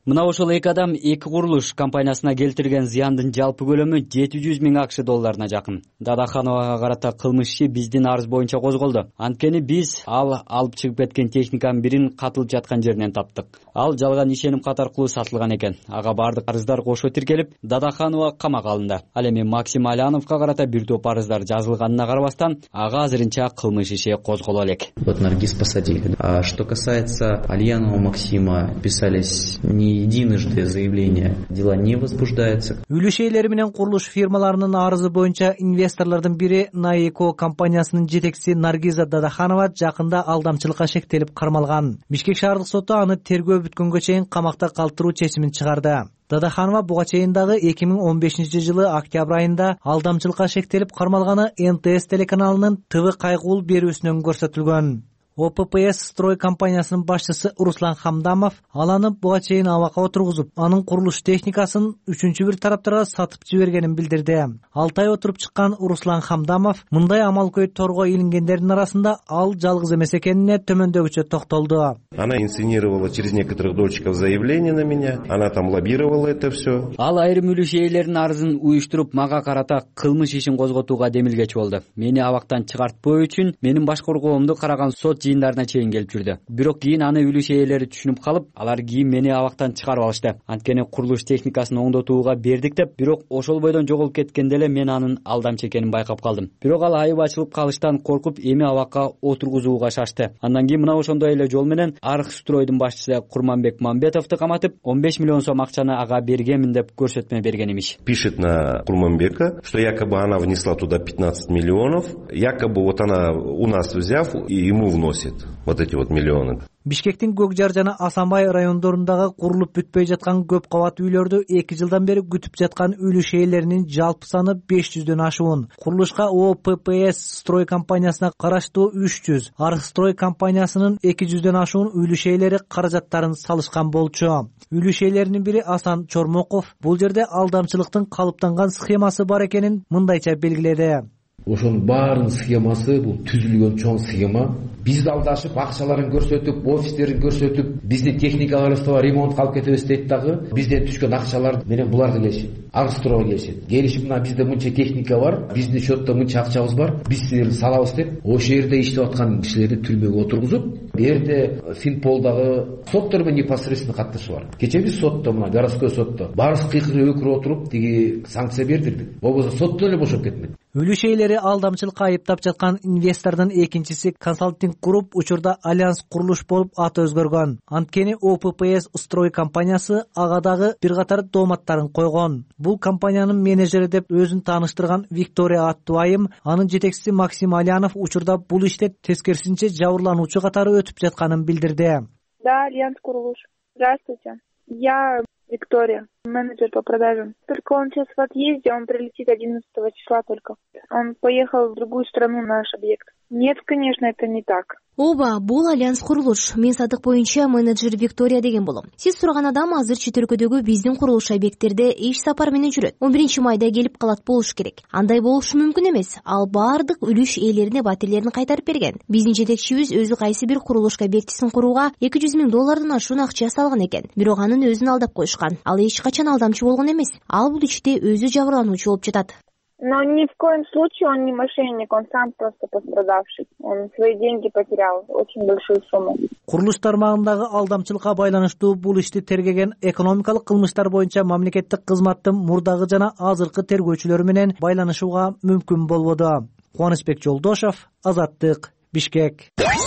Мына ошол эки адам эки курулуш компаниясына келтирген зыяндын жалпы көлөмү жети жүз миң акш долларына жакын. Дадахановага карата кылмыш иши биздин арыз боюнча козголду. Анткени биз ал алып чыгып кеткен техниканын бирин катылып жаткан жеринен таптык. Ал жалган ишеним кат аркылуу сатылган экен. Ага бардык арыздар кошо тиркелип, Дадаханова камакка алынды. Ал эми Максим Аляновго карата бир топ арыздар жазылганына карабастан, ага азырынча кылмыш иши козголо элек. Вот Наргиз посадили. А что касается Альянова Максима, писались не единожды заявления, дела не возбуждаются. Үлүш ээлери менен курулуш фирмаларынын арызы боюнча инвесторлордун бири Наэко компаниясынын жетекчиси Наргиза Дадаханова жакында алдамчылыкка шектелип кармалган. Бишкек шаардык соту аны тергөө бүткөнгө чейин камакта калтыруу чечимин чыгарды. Дадаханова буга чейин дагы эки миң он бешинчи жылы октябрь айында алдамчылыкка шектелип кармалганы Эн Тэ Эс телеканалынын Ты Вэ кайгылуу берүүсүнөн көрсөтүлгөн. О П П С строй компаниясынын башчысы Руслан Хамдамов ал аны буга чейин абакка отургузуп, анын курулуш техникасын үчүнчү бир тараптарга сатып жибергенин билдирди. алты ай отуруп чыккан Руслан Хамдамов мындай амал-көй торго илингендердин арасында ал жалгыз эмес экенине төмөндөгүчө токтолду. Она инсценировала через некоторых дольщиков заявление на меня, она там лоббировала это все. Ал айрым үлүш ээлеринин арызын уюштуруп, мага карата кылмыш ишин козготууга демилгечи болду. Мени абактан чыгартпоо үчүн менин баш коргоомду караган сот жыйындарына чейин келип жүрдү. Бирок кийин аны үлүш ээлери түшүнүп калып, алар кийин мени абактан чыгарып алышты. Анткени курулуш техникасын оңдотууга бердик деп, бирок ошол бойдон жоголуп кеткенде эле мен анын алдамчы экенин байкап калдым. Бирок ал айып ачылып калыштан коркуп, эми абакка отургузууга шашты. Андан кийин мына ошондой эле жол менен Архстройдун башчысы Курманбек Мамбетовду каматып, он беш миллион сом акчаны ага бергенмин деп көрсөтмө берген имиш. Пишет на Курманбека, что якобы она внесла туда пятнадцать миллионов, якобы вот она у нас взяв и ему вносит вот эти вот миллионы. Бишкектин Көкжар жана Асанбай райондорундагы курулуп бүтпөй жаткан көп кабат үйлөрдү эки жылдан бери күтүп жаткан үлүш ээлеринин жалпы саны беш жүздөн ашуун. Курулушка О П П С строй компаниясына караштуу үч жүз, Архстрой компаниясынын эки жүздөн ашуун үлүш ээлери каражаттарын салышкан болчу. Үлүш ээлеринин бири Асан Чормоков бул жерде алдамчылыктын калыптанган схемасы бар экенин мындайча белгиледи. Ошонун баарынын схемасы бул түзүлгөн чоң схема. Бизди алдашып, акчаларын көрсөтүп, офистерин көрсөтүп, биздин техникаларыбызды ремонт калып кетебиз дейт дагы. Бизден түшкөн акчалар менен буларга келишет. Архстройго келишет. Келишип, мына бизде мынча техника бар, биздин счетто мынча акчабыз бар, биз силерди салабыз деп, ошол жерде иштеп аткан кишилерди түрмөгө отургузуп, эрте Финполдагы соттор менен непосредственно каттышы бар. Кече биз сотто, мына городской сотто баарыбыз кыйкырып өкүрүп отуруп, тиги санкция бердирдик. Болбосо сотто эле бошоп кетмек. Үлүш ээлери алдамчылыкка айыптап жаткан инвестордун экинчиси консалтинг групп учурда Альянс курулуш болуп аты өзгөргөн. Анткени О П П С строй компаниясы ага дагы бир катар дооматтарын койгон. Бул компаниянын менеджери деп өзүн тааныштырган Виктория аттуу айым, анын жетекчиси Максим Алянов учурда бул иште тескерисинче жабырлануучу катары өтүп жатканын билдирди. Да, Альянс курулуш. Здравствуйте. Я Виктория, менеджер по продажам. Только он сейчас в отъезде, он прилетит одиннадцатого числа только. Он поехал в другую страну, наш объект. Нет, конечно, это не так. Ооба, бул Альянс курулуш. Мен сатык боюнча менеджер Виктория деген болом. Сиз сураган адам азыр чет өлкөдөгү биздин курулуш объекттерде иш сапар менен жүрөт. он биринчи майда келип калат болуш керек. Андай болушу мүмкүн эмес. Ал баардык үлүш ээлерине батирлерин кайтарып берген. Биздин жетекчибиз өзү кайсы бир курулуш объектисин курууга эки жүз миң доллардан ашуун акча салган экен. Бирок анын өзүн алдап коюшкан. Ал эч качан алдамчы болгон эмес. Ал бул иште өзү жабырлануучу болуп жатат. Но ни в коем случае он не мошенник, он сам просто пострадавший. Он свои деньги потерял, очень большую сумму. Курулуш тармагындагы алдамчылыкка байланыштуу бул ишти тергеген экономикалык кылмыштар боюнча мамлекеттик кызматтын мурдагы жана азыркы тергөөчүлөрү менен байланышууга мүмкүн болбоду. Кубанычбек Жолдошов, Азаттык, Бишкек.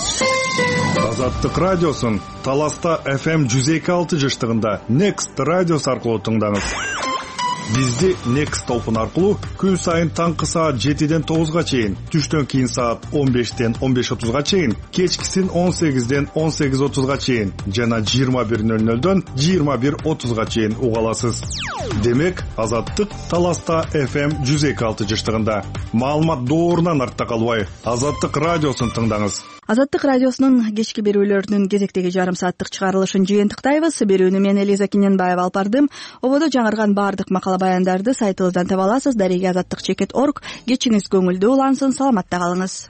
Азаттык радиосун Таласта эф эм жүз эки алты жыштыгында Next радиосу аркылуу тыңдаңыз. Бизди Next толкун аркылуу күн сайын таңкы саат жетиден тогузга чейин, түштөн кийин саат он бештен он беш отузга чейин, кечкисин он сегизден он сегиз отузга чейин жана жыйырма бир нөл нөлдөн жыйырма бир отузга чейин уга аласыз. Демек, Азаттык Таласта эф эм жүз эки алты жыштыгында. Маалымат доорунан артта калбай, Азаттык радиосун тыңдаңыз. Азаттык радиосунун кечки берүүлөрүнүн кезектеги жарым сааттык чыгарылышын жыйынтыктайбыз. Берүүнү мен Элиза Кененбаева алып бардым. Ободо жаңырган баардык макала баяндарды сайтыбыздан таба аласыз. Дареги азаттык чекит точка орг. Кечиңиз көңүлдүү улансын, саламатта калыңыз.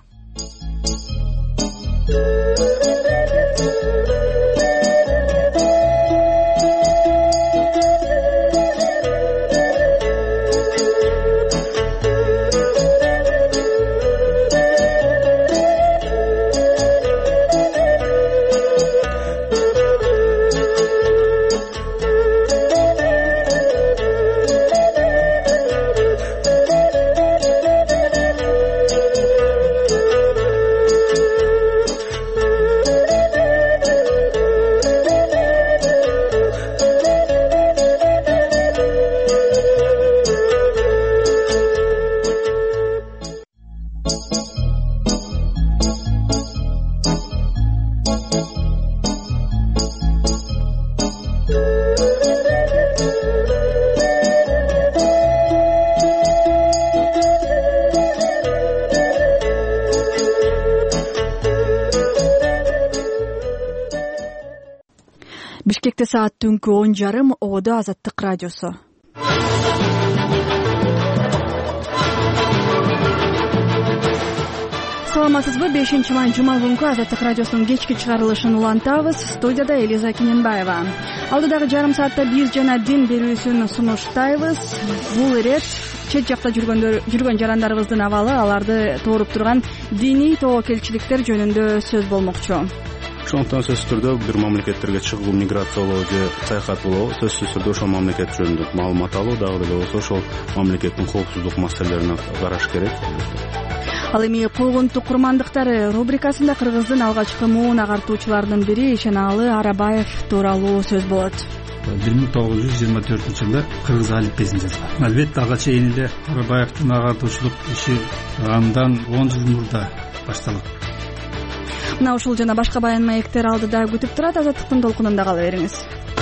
Бишкекте саат түнкү он жарым, Ободо Азаттык радиосу. Саламатсызбы? бешинчи май жума күнкү Азаттык радиосунун кечки чыгарылышын улантабыз. Студияда Элиза Киненбаева. Алдыдагы жарым саатта биз жана дин берүүсүн сунуштайбыз. Бул ирет чет жакта жүргөндөр жүргөн жарандарыбыздын абалы, аларды тооруп турган диний тобокелчиликтер жөнүндө сөз болмокчу. Ошондон сөзсүз түрдө бир мамлекеттерге чыгуу, миграциялоо же саякат болобу, сөзсүз түрдө ошол мамлекет жөнүндө маалымат алуу, дагы деле болсо ошол мамлекеттин коопсуздук маселелерин караш керек. Ал эми койгонтук курмандыктары рубрикасында кыргыздын алгачкы муун агартуучуларынын бири Ишеналы Арабаев тууралуу сөз болот. бир миң тогуз жүз жыйырма төртүнчү жылы кыргыз алифбесин жазган. Албетте ага чейин эле Арабаевдин агартуучулук иши андан он жыл мурда башталат. Мына ушул жана башка баян маектер алдыда күтүп турат. Азаттыктын толкунунда кала бериңиз.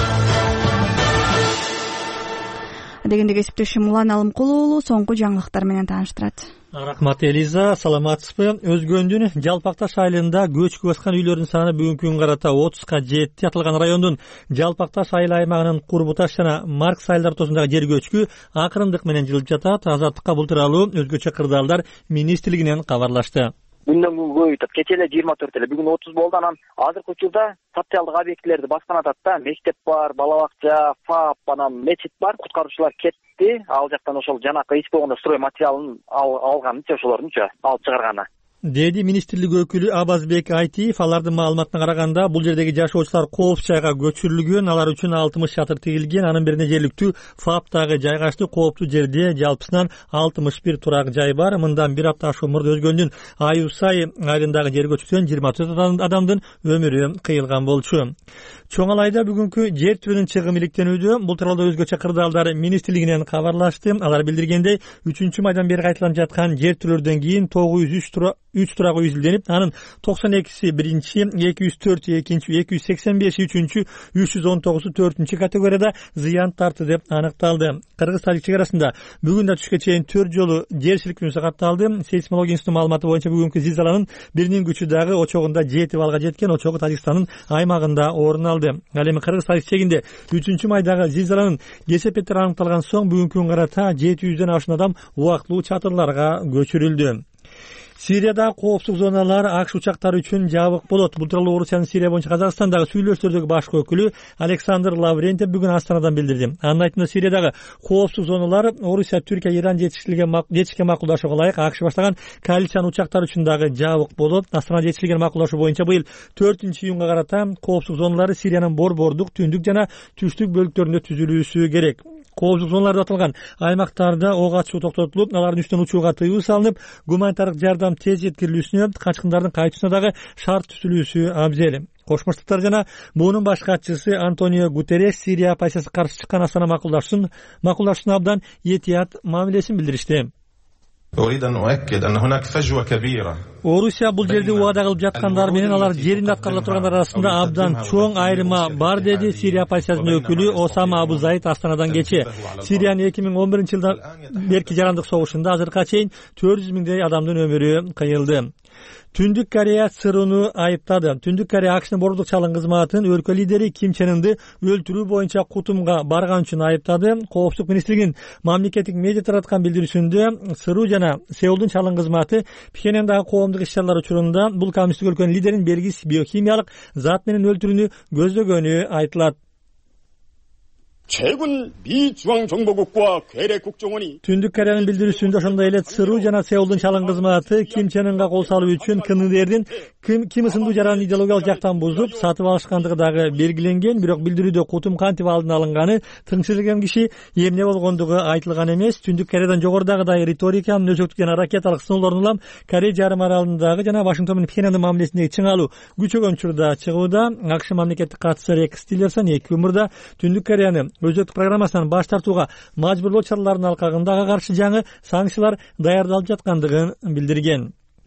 Дегенде кесиптешим Улан Алымкул уулу соңку жаңылыктар менен тааныштырат. Рахмат Элиза, саламатсызбы? Өзгөндүн Жалпакташ айылында көчкү баскан үйлөрдүн саны бүгүнкү күнгө карата отузга жетти. Аталган райондун Жалпакташ айыл аймагынын Курбуташ жана Маркс айылдар ортосундагы жер көчкү акырындык менен жылып жатат. Азаттыкка бул тууралуу өзгөчө кырдаалдар министрлигинен кабарлашты. Күндөн күнгө көбөйтөт. Кече эле жыйырма төрт эле, бүгүн отуз болду. Анан азыркы учурда социалдык объектилерди баскан атат да. Мектеп бар, бала бакча, ФАП, анан мечит бар. Куткаруучулар кетти. Ал жактан ошол жанакы иш болгондо строй материалын алганычы, ошолордунчу алып чыгарганы. Деди министрлик өкүлү Абазбек Айтиев. Алардын маалыматына караганда, бул жердеги жашоочулар коопсуз жайга көчүрүлгөн, алар үчүн алтымыш чатыр тигилген, анын бирине жергиликтүү ФАПтагы жайгаштуу кооптуу жерде жалпысынан алтымыш бир турак жай бар. Мындан бир апта ашуун мурда Өзгөндүн Аюсай айылындагы жер көчкүдөн жыйырма төрт адамдын өмүрү кыйылган болчу. Чоңалайда бүгүнкү жер түрүнүн чыгымы иликтенүүдө. Бул тууралуу өзгөчө кырдаалдар министрлигинен кабарлашты. Алар билдиргендей, үчүнчү майдан бери кайталанып жаткан жер түрлөрдөн кийин тогуз жүз үч турак үй изилденип, анын токсон экиси биринчи, эки жүз төрт экинчи, эки жүз сексен беши үчүнчү, үч жүз он тогузу төртүнчү категорияда зыян тартты деп аныкталды. Кыргыз-Тажик чек арасында бүгүн да түшкө чейин төрт жолу жер силкинүүсү катталды. Сейсмология институтунун маалыматы боюнча бүгүнкү зилзаланын биринин күчү дагы очогунда жети балга жеткен. Очогу Тажикстандын аймагында орун алды. Ал эми Кыргыз-Тажик чегинде үчүнчү майдагы зилзаланын кесепеттери аныкталган соң бүгүнкү күнгө карата жети жүздөн ашуун адам убактылуу чатырларга көчүрүлдү. Сирияда коопсуздук зоналар акш учактары үчүн жабык болот. Бул тууралуу Орусиянын Сирия боюнча Казакстандагы сүйлөшүүлөрдөгү башкы өкүлү Александр Лаврентьев бүгүн Астанадан билдирди. Анын айтымында Сириядагы коопсуздук зоналар Орусия, Түркия, Иран жетишкен макулдашууга ылайык акш баштаган коалициянын учактары үчүн дагы жабык болот. Астанада жетишилген макулдашуу боюнча быйыл төртүнчү июнга карата коопсуздук зоналары Сириянын борбордук, түндүк жана түштүк бөлүктөрүндө түзүлүүсү керек. Коопсуздук зоналарда аталган аймактарда ок атышуу токтотулуп, алардын үстүнөн учууга тыюу салынып, гуманитардык жардам тез жеткирилүүсүнө, качкындардын кайтуусуна дагы шарт түзүлүүсү абзел. Кошмо Штаттар жана муунун баш катчысы Антонио Гутеррес Сирия оппозициясына каршы чыккан Астана макулдашууну макулдашууна абдан этият мамилесин билдиришти. Орусия бул жерде убада кылып жаткандар менен алар жеринде аткарыла тургандар арасында абдан чоң айырма бар, деди Сирия оппозициясынын өкүлү Осама Абу Заид Астанадан кече. Сириянын эки миң он биринчи жылдан берки жарандык согушунда азыркыга чейин төрт жүз миңдей адамдын өмүрү кыйылды. Түндүк Корея ЦРУну айыптады. Түндүк Корея акштын борбордук чалгын кызматын өлкө лидери Ким Чен Ынды өлтүрүү боюнча кутумга барган үчүн айыптады. Коопсуздук министрлигинин мамлекеттик медиа тараткан билдирүүсүндө ЦРУ жана Сеулдун чалгын кызматы Пхеньяндагы коомдук иш-чаралар учурунда бул коммунисттик өлкөнүн лидерин белгисиз биохимиялык зат менен өлтүрүүнү көздөгөнү айтылат. 최근 미 중앙정보국과 괴뢰 국정원이 Түндүк Кореянын билдирүүсүндө ошондой эле ЦРУ жана Сеулдун чалгын кызматы Ким Чен Ынга кол салуу үчүн КНДРдин Ким ысымдуу жаранын идеологиялык жактан бузуп сатып алышкандыгы дагы белгиленген, бирок билдирүүдө кутум кантип алдын алынганы, тыңшылган киши эмне болгондугу айтылган эмес. Түндүк Кореядан жогорудагыдай риториканын өзөктүгөн ракеталык сыноолорун улам Корея жарым аралындагы жана Вашингтон менен Пхеньяндын мамилесиндеги чыңалуу күчөгөн учурда чыгууда. акш мамлекеттик катчысы Рекс Тиллерсон эки күн мурда Түндүк Кореяны өзөктүк программасынан баш тартууга мажбурлоо чараларынын алкагында ага каршы жаңы санкциялар даярдалып жаткандыгын билдирген.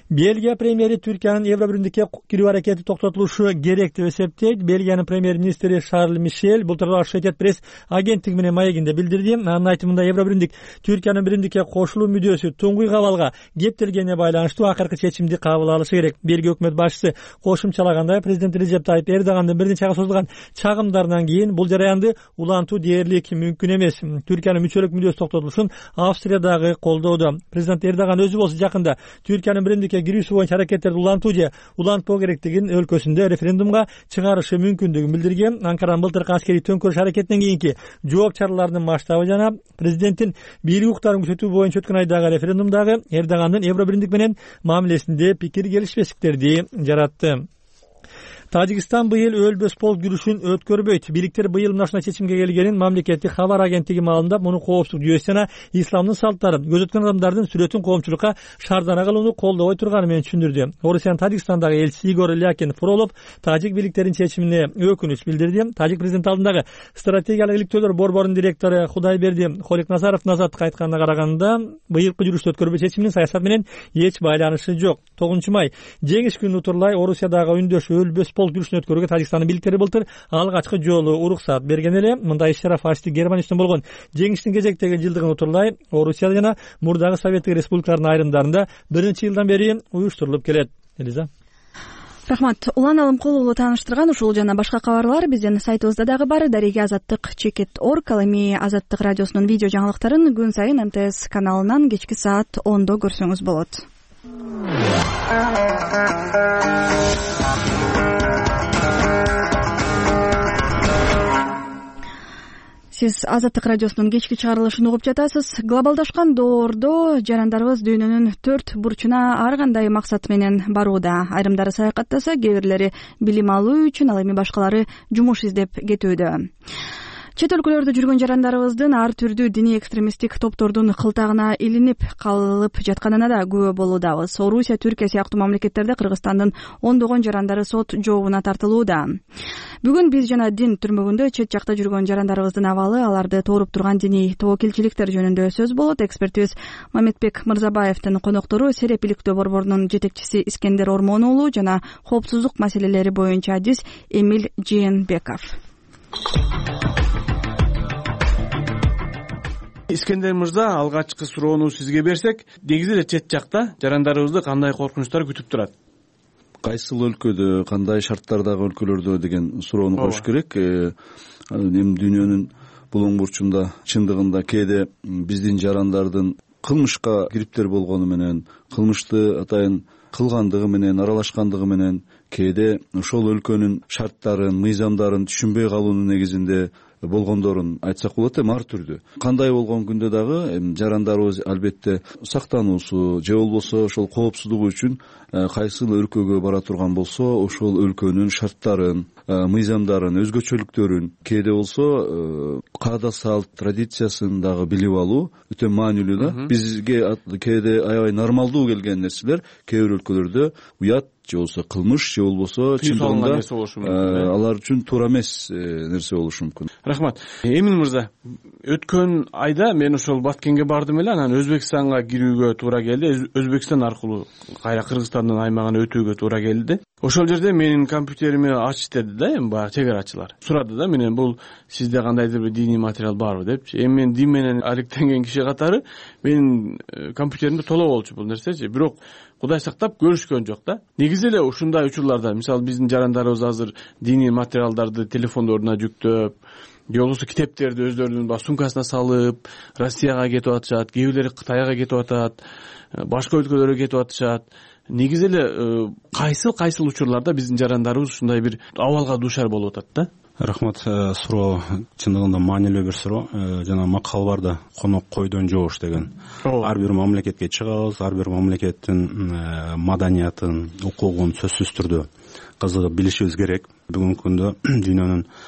Бельгия премьери Түркиянын Евро биримдикке кирүү аракети токтотулушу керек деп эсептейт. Бельгиянын премьер-министри Шарль Мишель бул тууралуу Associated Press агенттиги менен маегинде билдирди. Анын айтымында Евро биримдик Түркиянын биримдикке кошулуу мүдөөсү туңгуй кабалга кептелгенине байланыштуу акыркы чечимди кабыл алышы керек. Бельгия өкмөт башчысы кошумчалагандай, президент Режеп Тайип Эрдогандын бир нече айга созулган чагымдарынан кийин бул жараянды улантуу дээрлик мүмкүн эмес. Түркиянын мүчөлүк мүдөөсү токтотулушун Австрия дагы колдоодо. Президент Эрдоган өзү болсо жакында Түркиянын биримдикке кирүүсү боюнча аракеттерди улантуу же улантпоо керектигин өлкөсүндө референдумга чыгарышы мүмкүндүгүн билдирген. Анкаранын былтыркы аскерий төңкөрүш аракетинен кийинки жооп чараларынын масштабы жана президенттин бийлик укуктарын күчөтүү боюнча өткөн айдагы референдумдагы Эрдогандын Евро биримдик менен мамилесинде пикир келишпестиктерди жаратты. Тажикстан быйыл өлбөс полк жүрүшүн өткөрбөйт. Бийликтер быйыл мына ушундай чечимге келгенин мамлекеттик кабар агенттиги маалымдап, муну коопсуздук жүйөсү жана исламдын салттарын, көз өткөн адамдардын сүрөтүн коомчулукка шаардана кылууну колдобой турганы менен түшүндүрдү. Орусиянын Тажикстандагы элчиси Игорь Лякин Фролов тажик бийликтеринин чечимине өкүнүч билдирди. Тажик президенти алдындагы стратегиялык иликтөөлөр борборунун директору Кудайберди Холикназаровдун азаттыкка айтканына караганда, быйылкы жүрүштү өткөрбөө чечиминин саясат менен эч байланышы жок. тогузунчу май жеңиш күнү утурлай Орусиядагы үндөш өлбөс полк жүрүшүн өткөрүүгө Тажикстандын бийликтери былтыр алгачкы жолу уруксат берген эле. Мындай иш-чара фашисттик Германия үстүнөн болгон жеңиштин кезектеги жылдыгын утурлай Орусияда жана мурдагы Советтик республикалардын айрымдарында биринчи жылдан бери уюштурулуп келет. Элиза. Рахмат. Улан Алымкулову тааныштырган ушул жана башка кабарлар биздин сайтыбызда дагы бар. Дареге азаттык чекит точка орг. Ал эми Азаттык радиосунун видео жаңылыктарын күн сайын эм тэ эс каналынан кечки саат ондо көрсөңүз болот. Сиз Азаттык радиосунун кечки чыгарылышын угуп жатасыз. Глобалдашкан доордо жарандарыбыз дүйнөнүн төрт бурчуна ар кандай максат менен барууда. Айрымдары саякаттаса, кээ бирлери билим алуу үчүн, ал эми башкалары жумуш издеп кетүүдө. Чет өлкөлөрдө жүргөн жарандарыбыздын ар түрдүү диний экстремисттик топтордун кылтагына илинип калып жатканына да күбө болуудабыз. Орусия, Түркия сыяктуу мамлекеттерде Кыргызстандын ондогон жарандары сот жообуна тартылууда. Бүгүн биз жана дин түрмөгүндө чет жакта жүргөн жарандарыбыздын абалы, аларды тооруп турган диний тобокелчиликтер жөнүндө сөз болот. Экспертибиз Мамедбек Мырзабаевдин коноктору Сереп иликтөө борборунун жетекчиси Искендер Ормон уулу жана коопсуздук маселелери боюнча адис Эмиль Жээнбеков. Искендер мырза, алгачкы суроону сизге берсек, негизи эле чет жакта жарандарыбызды кандай коркунучтар күтүп турат? Кайсыл өлкөдө, кандай шарттардагы өлкөлөрдө деген суроону коюш керек. Эми дүйнөнүн булуң бурчунда чындыгында кээде биздин жарандардын кылмышка кириптер болгону менен, кылмышты атайын кылгандыгы менен, аралашкандыгы менен кээде ошол өлкөнүн шарттарын, мыйзамдарын түшүнбөй калуунун негизинде болгондорун айтсак болот. Эми ар түрдүү кандай болгон күндө дагы жарандарыбыз албетте сактануусу же болбосо ошол коопсуздугу үчүн кайсыл өлкөгө бара турган болсо ошол өлкөнүн шарттарын, мыйзамдарын, өзгөчөлүктөрүн, кээде болсо каада салт, традициясын дагы билип алуу өтө маанилүү да. Бизге кээде аябай нормалдуу келген нерселер кээ бир өлкөлөрдө уят же болбосо кылмыш же болбосо чындыгында алар үчүн туура эмес нерсе болушу мүмкүн. Рахмат. Эмил мырза, өткөн айда мен ошол Баткенге бардым эле, анан Өзбекстанга кирүүгө туура келди. Өзбекстан аркылуу кайра Кыргызстандын аймагына өтүүгө туура келди. Ошол жерде менин компьютерими ач деди да, эми баягы чек-арачылар. Сурады да менен, бул сизде кандайдыр бир диний материал барбы депчи. Эми мен дин менен алектенген киши катары менин компьютеримде толо болчу бул нерсечи. Бирок Кудай сактап көрүшкөн жок да. Негизи эле ушундай учурларда, мисалы биздин жарандарыбыз азыр диний материалдарды телефондоруна жүктөп, же болбосо китептерди өздөрүнүн сумкасына салып, Россияга кетип атышат, кээ бирлери Кытайга кетип атат, башка өлкөлөргө кетип атышат. Негизи эле кайсыл кайсыл учурларда биздин жарандарыбыз ушундай бир абалга дуушар болуп атат да? Рахмат. Суроо чындыгында маанилүү бир суроо. Жана макал бар да, конок койдон жоош деген. Ар бир мамлекетке чыгабыз, ар бир мамлекеттин маданиятын, укугун сөзсүз түрдө кызыгып билишибиз керек. Бүгүнкү күндө дүйнөнүн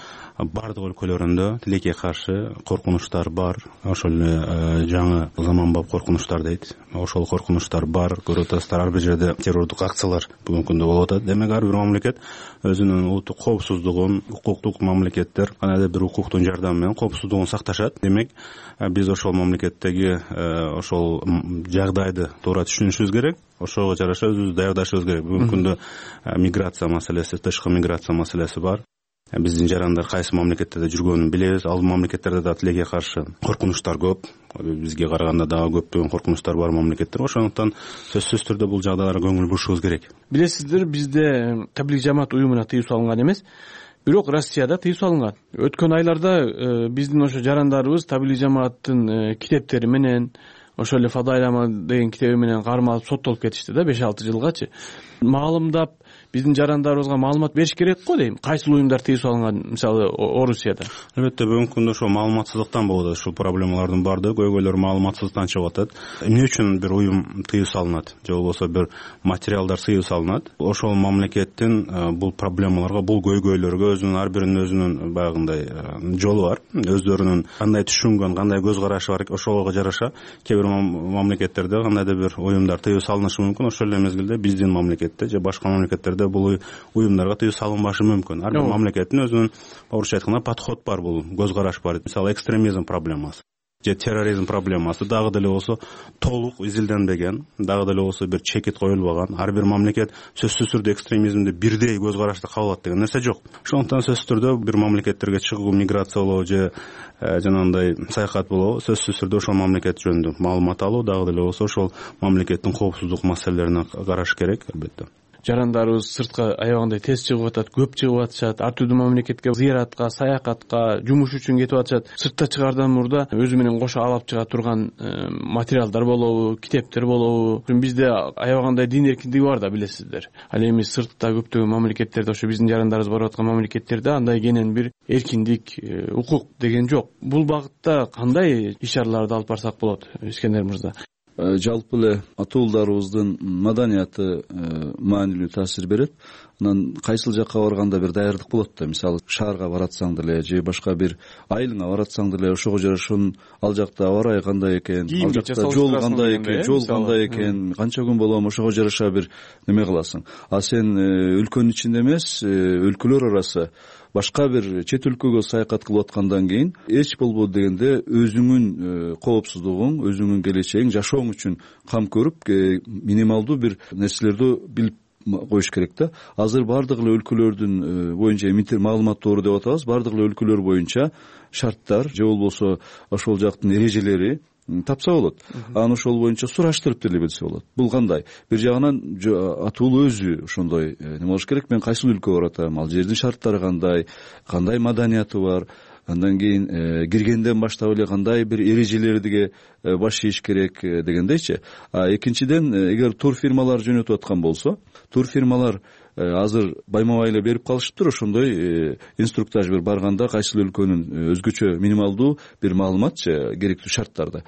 бардык өлкөлөрүндө тилекке каршы коркунучтар бар. Ошол эле жаңы заманбап коркунучтар дейт. Ошол коркунучтар бар. Көрүп атасыздар, ар бир жерде террордук акциялар бүгүнкү күндө болуп атат. Демек ар бир мамлекет өзүнүн улуттук коопсуздугун, укуктук мамлекеттер кандайдыр бир укуктун жардамы менен коопсуздугун сакташат. Демек биз ошол мамлекеттеги ошол жагдайды туура түшүнүшүбүз керек. Ошого жараша өзүбүздү даярдашыбыз керек. Бүгүнкү күндө миграция маселеси, тышкы миграция маселеси бар. Биздин жарандар кайсы мамлекеттерде жүргөнүн билебиз. Ал мамлекеттерде да тилекке каршы коркунучтар көп. Бизге караганда дагы көптөгөн коркунучтар бар мамлекеттер. Ошондуктан сөзсүз түрдө бул жагдайларга көңүл бурушубуз керек. Билесиздер, бизде таблик жамаат уюмуна тыюу салынган эмес, бирок Россияда тыюу салынган. Өткөн айларда биздин ошо жарандарыбыз таблик жамааттын китептери менен, ошол эле фадайлама деген китеби менен кармалып соттолуп кетишти да беш алты жылгачы. Маалымдап биздин жарандарыбызга маалымат бериш керек го дейм. Кайсыл уюмдар тыюу салынган, мисалы Орусияда? Албетте бүгүнкү күндө ошо маалыматсыздыктан болуп атат. Ушул проблемалардын баардыгы көйгөйлөр маалыматсыздыктан чыгып атат. Эмне үчүн бир уюм тыюу салынат же болбосо бир материалдар тыюу салынат? Ошол мамлекеттин бул проблемаларга, бул көйгөйлөргө өзүнүн ар биринин өзүнүн баягындай жолу бар. Өздөрүнүн кандай түшүнгөн, кандай көз карашы бар, ошого жараша кээ бир мамлекеттерде кандайдыр бир уюмдар тыюу салынышы мүмкүн. Ошол эле мезгилде биздин мамлекетте же башка мамлекеттерде бул уюмдарга тыюу салынбашы мүмкүн. Ар бир мамлекеттин өзүнүн орусча айтканда подход бар, бул көз караш бар. Мисалы экстремизм проблемасы же терроризм проблемасы дагы деле болсо толук изилденбеген, дагы деле болсо бир чекит коюлбаган. Ар бир мамлекет сөзсүз түрдө экстремизмди бирдей көз карашты кабыл алат деген нерсе жок. Ошондуктан сөзсүз түрдө бир мамлекеттерге чыгуу, миграциялоо же жанагындай саякат болобу, сөзсүз түрдө ошол мамлекет жөнүндө маалымат алуу, дагы деле болсо ошол мамлекеттин коопсуздук маселелерине караш керек албетте. Жарандарыбыз сыртка аябагандай тез чыгып атат, көп чыгып атышат, ар түрдүү мамлекетке зыяратка, саякатка, жумуш үчүн кетип атышат. Сыртта чыгардан мурда өзү менен кошо алып чыга турган материалдар болобу, китептер болобу. Бизде аябагандай дин эркиндиги бар да, билесиздер. Ал эми сыртта көптөгөн мамлекеттерде, ошо биздин жарандарыбыз барып аткан мамлекеттерде андай кенен бир эркиндик, укук деген жок. Бул багытта кандай иш-чараларды алып барсак болот, Искендер мырза? Жалпы эле атуулдарыбыздын маданияты маанилүү таасир берет. Анан кайсыл жакка барганда бир даярдык болот да. Мисалы шаарга баратсаң деле же башка бир айылыңа баратсаң деле ошого жараша ал жакта аба ырайы кандай экен, ал жакта жол кандай экен, жол кандай экен, канча күн болом, ошого жараша бир неме кыласың. А сен өлкөнүн ичинде эмес, өлкөлөр арасы башка бир чет өлкөгө саякат кылып аткандан кийин эч болбоду дегенде өзүңүн коопсуздугуң, өзүңүн келечегиң, жашооң үчүн кам көрүп минималдуу бир нерселерди билип коюш керек да. Азыр бардык эле өлкөлөрдүн боюнча маалымат тоору деп атабыз, бардык эле өлкөлөр боюнча шарттар же болбосо ошол жактын эрежелери тапса болот. Анан ошол боюнча сураштырып деле билсе болот. Бул кандай? Бир жагынан атуу өзү ошондой неме болуш керек. Мен кайсыл өлкөгө баратам, ал жердин шарттары кандай, кандай маданияты бар, андан кийин киргенден баштап эле кандай бир эрежелерге баш ийиш керек дегендейчи. А экинчиден, эгер тур фирмалар жөнөтүп аткан болсо, тур фирмалар азыр байма-бай эле берип калышыптыр. Ошондой инструктаж бир барганда кайсыл өлкөнүн өзгөчө минималдуу бир маалымат керектүү шарттарды.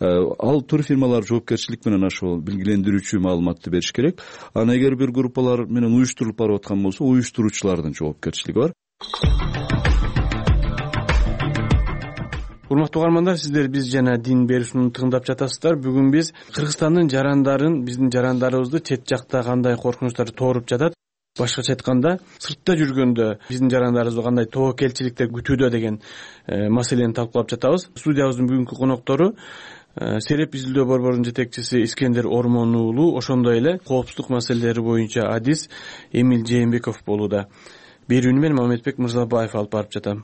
Ал тур фирмалар жоопкерчилик менен ошол билгилендирүүчү маалыматты бериш керек. Анан эгер бир группалар менен уюштурулуп барып аткан болсо, уюштуруучулардын жоопкерчилиги бар. Урматтуу угармандар, сиздер биз жана дин берүүсүн тыңдап жатасыздар. Бүгүн биз Кыргызстандын жарандарын, биздин жарандарыбызды чет жакта кандай коркунучтар тооруп жатат, башкача айтканда сыртта жүргөндө биздин жарандарыбызды кандай тобокелчиликтер күтүүдө деген маселени талкуулап жатабыз. Студиябыздын бүгүнкү коноктору Сереп изилдөө борборунун жетекчиси Искендер Ормон уулу, ошондой эле коопсуздук маселелери боюнча адис Эмиль Жээнбеков болууда. Берүүнү мен Мамедбек Мырзабаев алып барып жатам.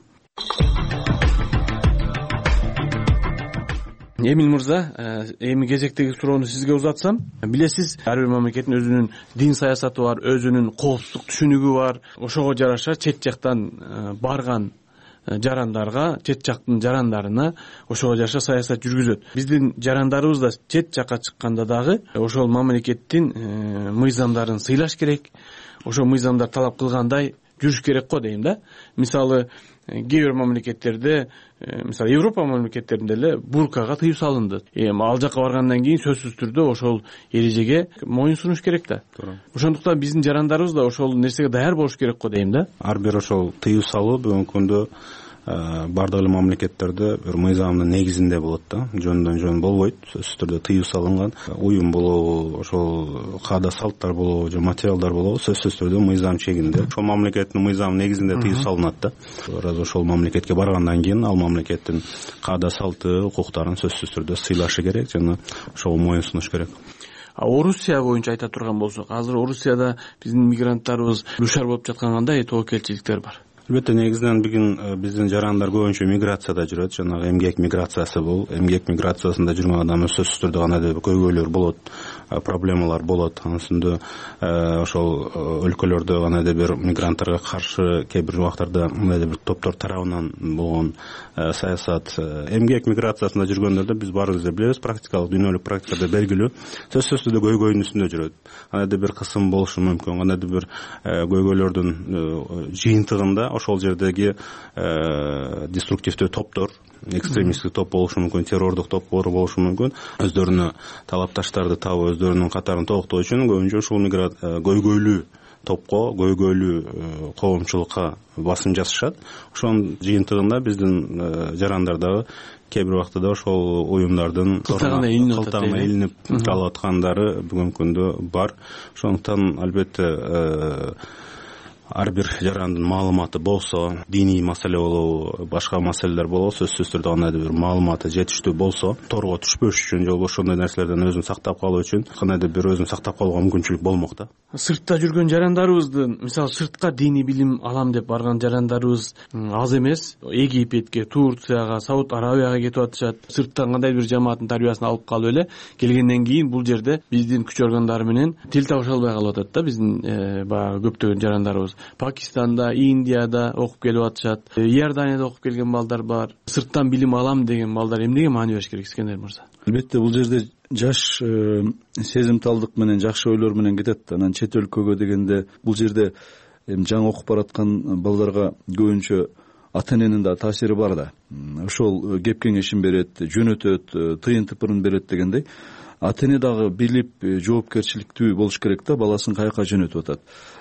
Эмиль мырза, эми кезектеги суроону сизге узатсам, билесиз, ар бир мамлекеттин өзүнүн дин саясаты бар, өзүнүн коопсуздук түшүнүгү бар. Ошого жараша чет жактан барган жарандарга, чет жактын жарандарына ошого жараша саясат жүргүзөт. Биздин жарандарыбыз да чет жакка чыкканда дагы ошол мамлекеттин мыйзамдарын сыйлаш керек. Ошол мыйзамдар талап кылгандай жүрүш керек го дейм да. Мисалы кээ бир мамлекеттерде, мисалы Европа мамлекеттеринде эле буркага тыюу салынды. Эми ал жака баргандан кийин сөзсүз түрдө ошол эрежеге моюн сунуш керек да. Ошондуктан биздин жарандарыбыз да ошол нерсеге даяр болуш керек го дейм да. Ар бир ошол тыюу салуу бүгүнкү күндө бардык эле мамлекеттерде бир мыйзамдын негизинде болот да. Жөндөн жөн болбойт. Сөзсүз түрдө тыюу салынган уюм болобу, ошол каада салттар болобу же материалдар болобу сөзсүз түрдө мыйзам чегинде. Ошол мамлекеттин мыйзамы негизинде тыюу салынат да. Раз ошол мамлекетке баргандан кийин ал мамлекеттин каада салты, укуктарын сөзсүз түрдө сыйлашы керек жана ошого моюн сунуш керек. А Орусия боюнча айта турган болсок, азыр Орусияда биздин мигранттарыбыз душар болуп жаткан кандай тобокелчиликтер бар? Албетте негизинен бүгүн биздин жарандар көбүнчө миграцияда жүрөт. Жанагы эмгек миграциясы бул. Эмгек миграциясында жүргөн адам сөзсүз түрдө кандайдыр бир көйгөйлөр болот, проблемалар болот. Анын үстүндө ошол өлкөлөрдө кандайдыр бир мигранттарга каршы кээ бир убактарда кандайдыр бир топтор тарабынан болгон саясат. Эмгек миграциясында жүргөндөрдө биз баарыбыз билебиз, практикалык дүйнөлүк практикада белгилүү сөзсүз түрдө көйгөйдүн үстүндө жүрөт. Кандайдыр бир кысым болушу мүмкүн, кандайдыр бир көйгөйлөрдүн жыйынтыгында ошол жердеги деструктивдүү топтор, экстремисттик топ болушу мүмкүн, террордук топтор болушу мүмкүн. Өздөрүнө талапташтарды табып, өздөрүнүн катарын толуктоо үчүн көбүнчө ушул көйгөйлүү топко, көйгөйлүү коомчулукка басым жасашат. Ошонун жыйынтыгында биздин жарандар дагы кээ бир убактыда ошол уюмдардын кылтагына илинип калып аткандары бүгүнкү күндө бар. Ошондуктан албетте ар бир жарандын маалыматы болсо, диний маселе болобу, башка маселелер болобу, сөзсүз түрдө кандайдыр бир маалыматы жетиштүү болсо, торго түшпөш үчүн же болбосо ошондой нерселерден өзүн сактап калуу үчүн кандайдыр бир өзүн сактап калууга мүмкүнчүлүк болмок да. Сыртта жүргөн жарандарыбыздын, мисалы сыртка диний билим алам деп барган жарандарыбыз аз эмес. Египетке, Турцияга, Сауд Арабияга кетип атышат. Сырттан кандайдыр бир жамааттын тарбиясын алып калып эле келгенден кийин бул жерде биздин күч органдары менен тил табыша албай калып атат да биздин баягы көптөгөн жарандарыбыз. Пакистанда, Индияда окуп келип атышат. Иорданияда окуп келген балдар бар. Сырттан билим алам деген балдар эмнеге маани бериш керек, Искендер мырза? Албетте бул жерде жаш сезимталдык менен, жакшы ойлор менен кетет. Анан чет өлкөгө дегенде бул жерде жаңы окуп бараткан балдарга көбүнчө ата эненин да таасири бар да. Ошол кеп кеңешин берет, жөнөтөт, тыйын тыпырын берет дегендей. Ата эне дагы билип, жоопкерчиликтүү болуш керек да, баласын каяка жөнөтүп атат.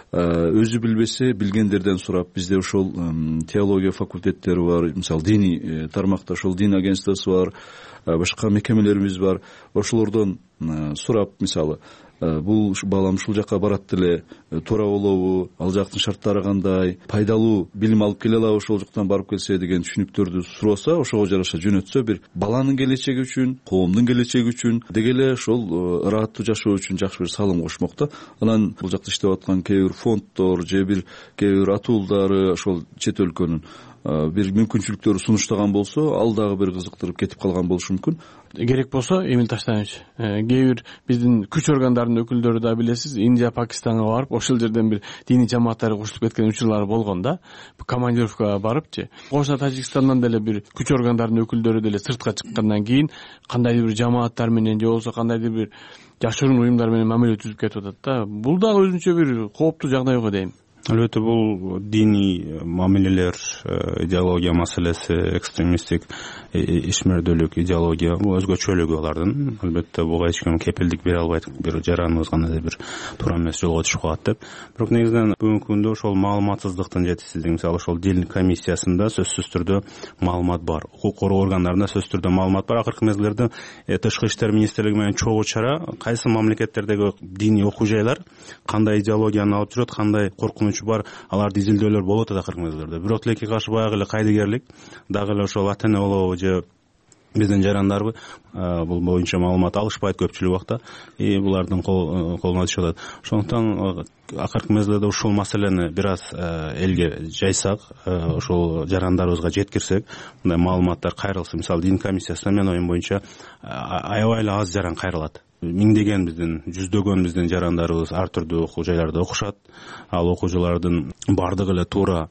Өзү билбесе билгендерден сурап, бизде ошол теология факультеттери бар, мисалы диний тармакта ошол дин агентствосу бар, башка мекемелерибиз бар. Ошолордон сурап, мисалы бул балам ушул жака барат деле, туура болобу, ал жактын шарттары кандай, пайдалуу билим алып келе алабы ошол жактан барып келсе деген түшүнүктөрдү сураса, ошого жараша жөнөтсө, бир баланын келечеги үчүн, коомдун келечеги үчүн, деги эле ошол ыраттуу жашоо үчүн жакшы бир салым кошмок да. Анан бул жакта иштеп аткан кээ бир фонддор же бир кээ бир атуулдары ошол чет өлкөнүн бир мүмкүнчүлүктөрү сунуштаган болсо, ал дагы бир кызыктырып кетип калган болушу мүмкүн. Керек болсо, Эмил Таштанович, кээ бир биздин күч органдарынын өкүлдөрү да билесиз, Индия, Пакистанга барып, ошол жерден бир диний жамааттары кошулуп кеткен учурлары болгон да. Командировкага барыпчы. Кошуна Тажикстандан деле бир күч органдарынын өкүлдөрү деле сыртка чыккандан кийин кандайдыр бир жамааттар менен же болбосо кандайдыр бир жашыруун уюмдар менен мамиле түзүп кетип атат да. Бул дагы өзүнчө бир кооптуу жагдай го дейм. Албетте бул диний мамилелер, идеология маселеси, экстремисттик ишмердүүлүк идеология бул өзгөчөлүгү алардын. Албетте буга эч ким кепилдик бере албайт, бир жараныбыз кандайдыр бир туура эмес жолго түшүп калат деп. Бирок негизинен бүгүнкү күндө ошол маалыматсыздыктын жетишсиздиги, мисалы ошол дил комиссиясында сөзсүз түрдө маалымат бар, укук коргоо органдарында сөзсүз түрдө маалымат бар. Акыркы мезгилдерде Тышкы иштер министрлиги менен чогуу чара кайсы мамлекеттердеги диний окуу жайлар кандай идеологияны алып жүрөт, кандай коркунуч бар, аларды изилдөөлөр болот да акыркы мезгилдерде. Бирок тилекке каршы баягы эле кайдыгерлик, дагы эле ошол ата эне болобу же биздин жарандарбы бул боюнча маалымат алышпайт көпчүлүк убакта, и булардын колуна түшүп атат. Ошондуктан акыркы мезгилде ушул маселени бир аз элге жайсак, ошол жарандарыбызга жеткирсек, мындай маалыматтар кайрылса, мисалы дин комиссиясына мен оюм боюнча аябай эле аз жаран кайрылат. Миңдеген биздин, жүздөгөн биздин жарандарыбыз ар түрдүү окуу жайларда окушат. Ал окуучулардын бардыгы эле туура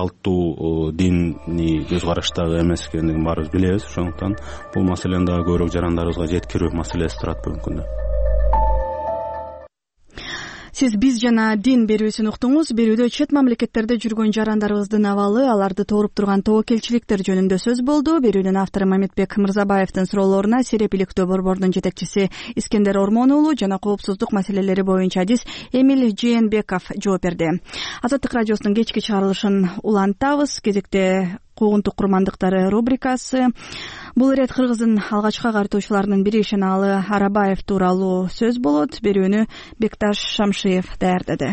салттуу диний көз караштагы эмес экендигин баарыбыз билебиз. Ошондуктан бул маселени дагы көбүрөөк жарандарыбызга жеткирүү маселеси турат бүгүнкү күндө. сиз биз жана дин берүүсүн уктуңуз. Берүүдө чет мамлекеттерде жүргөн жарандарыбыздын абалы, аларды тууруп турган тобокелчиликтер жөнүндө сөз болду. Берүүнүн автору Мамитбек Мырзабаевдин суроолоруна Сереп иликтөө борборунун жетекчиси Искендер Ормон уулу жана коопсуздук маселелери боюнча адис Эмиль Жээнбеков жооп берди. Азаттык радиосунун кечки чыгарылышын улантабыз. Кезекте куугунтук курмандыктары рубрикасы. Бул ирет кыргыздын алгачкы агартуучуларынын бири Ишеналы Арабаев тууралуу сөз болот. Берүүнү Бекташ Шамшиев даярдады.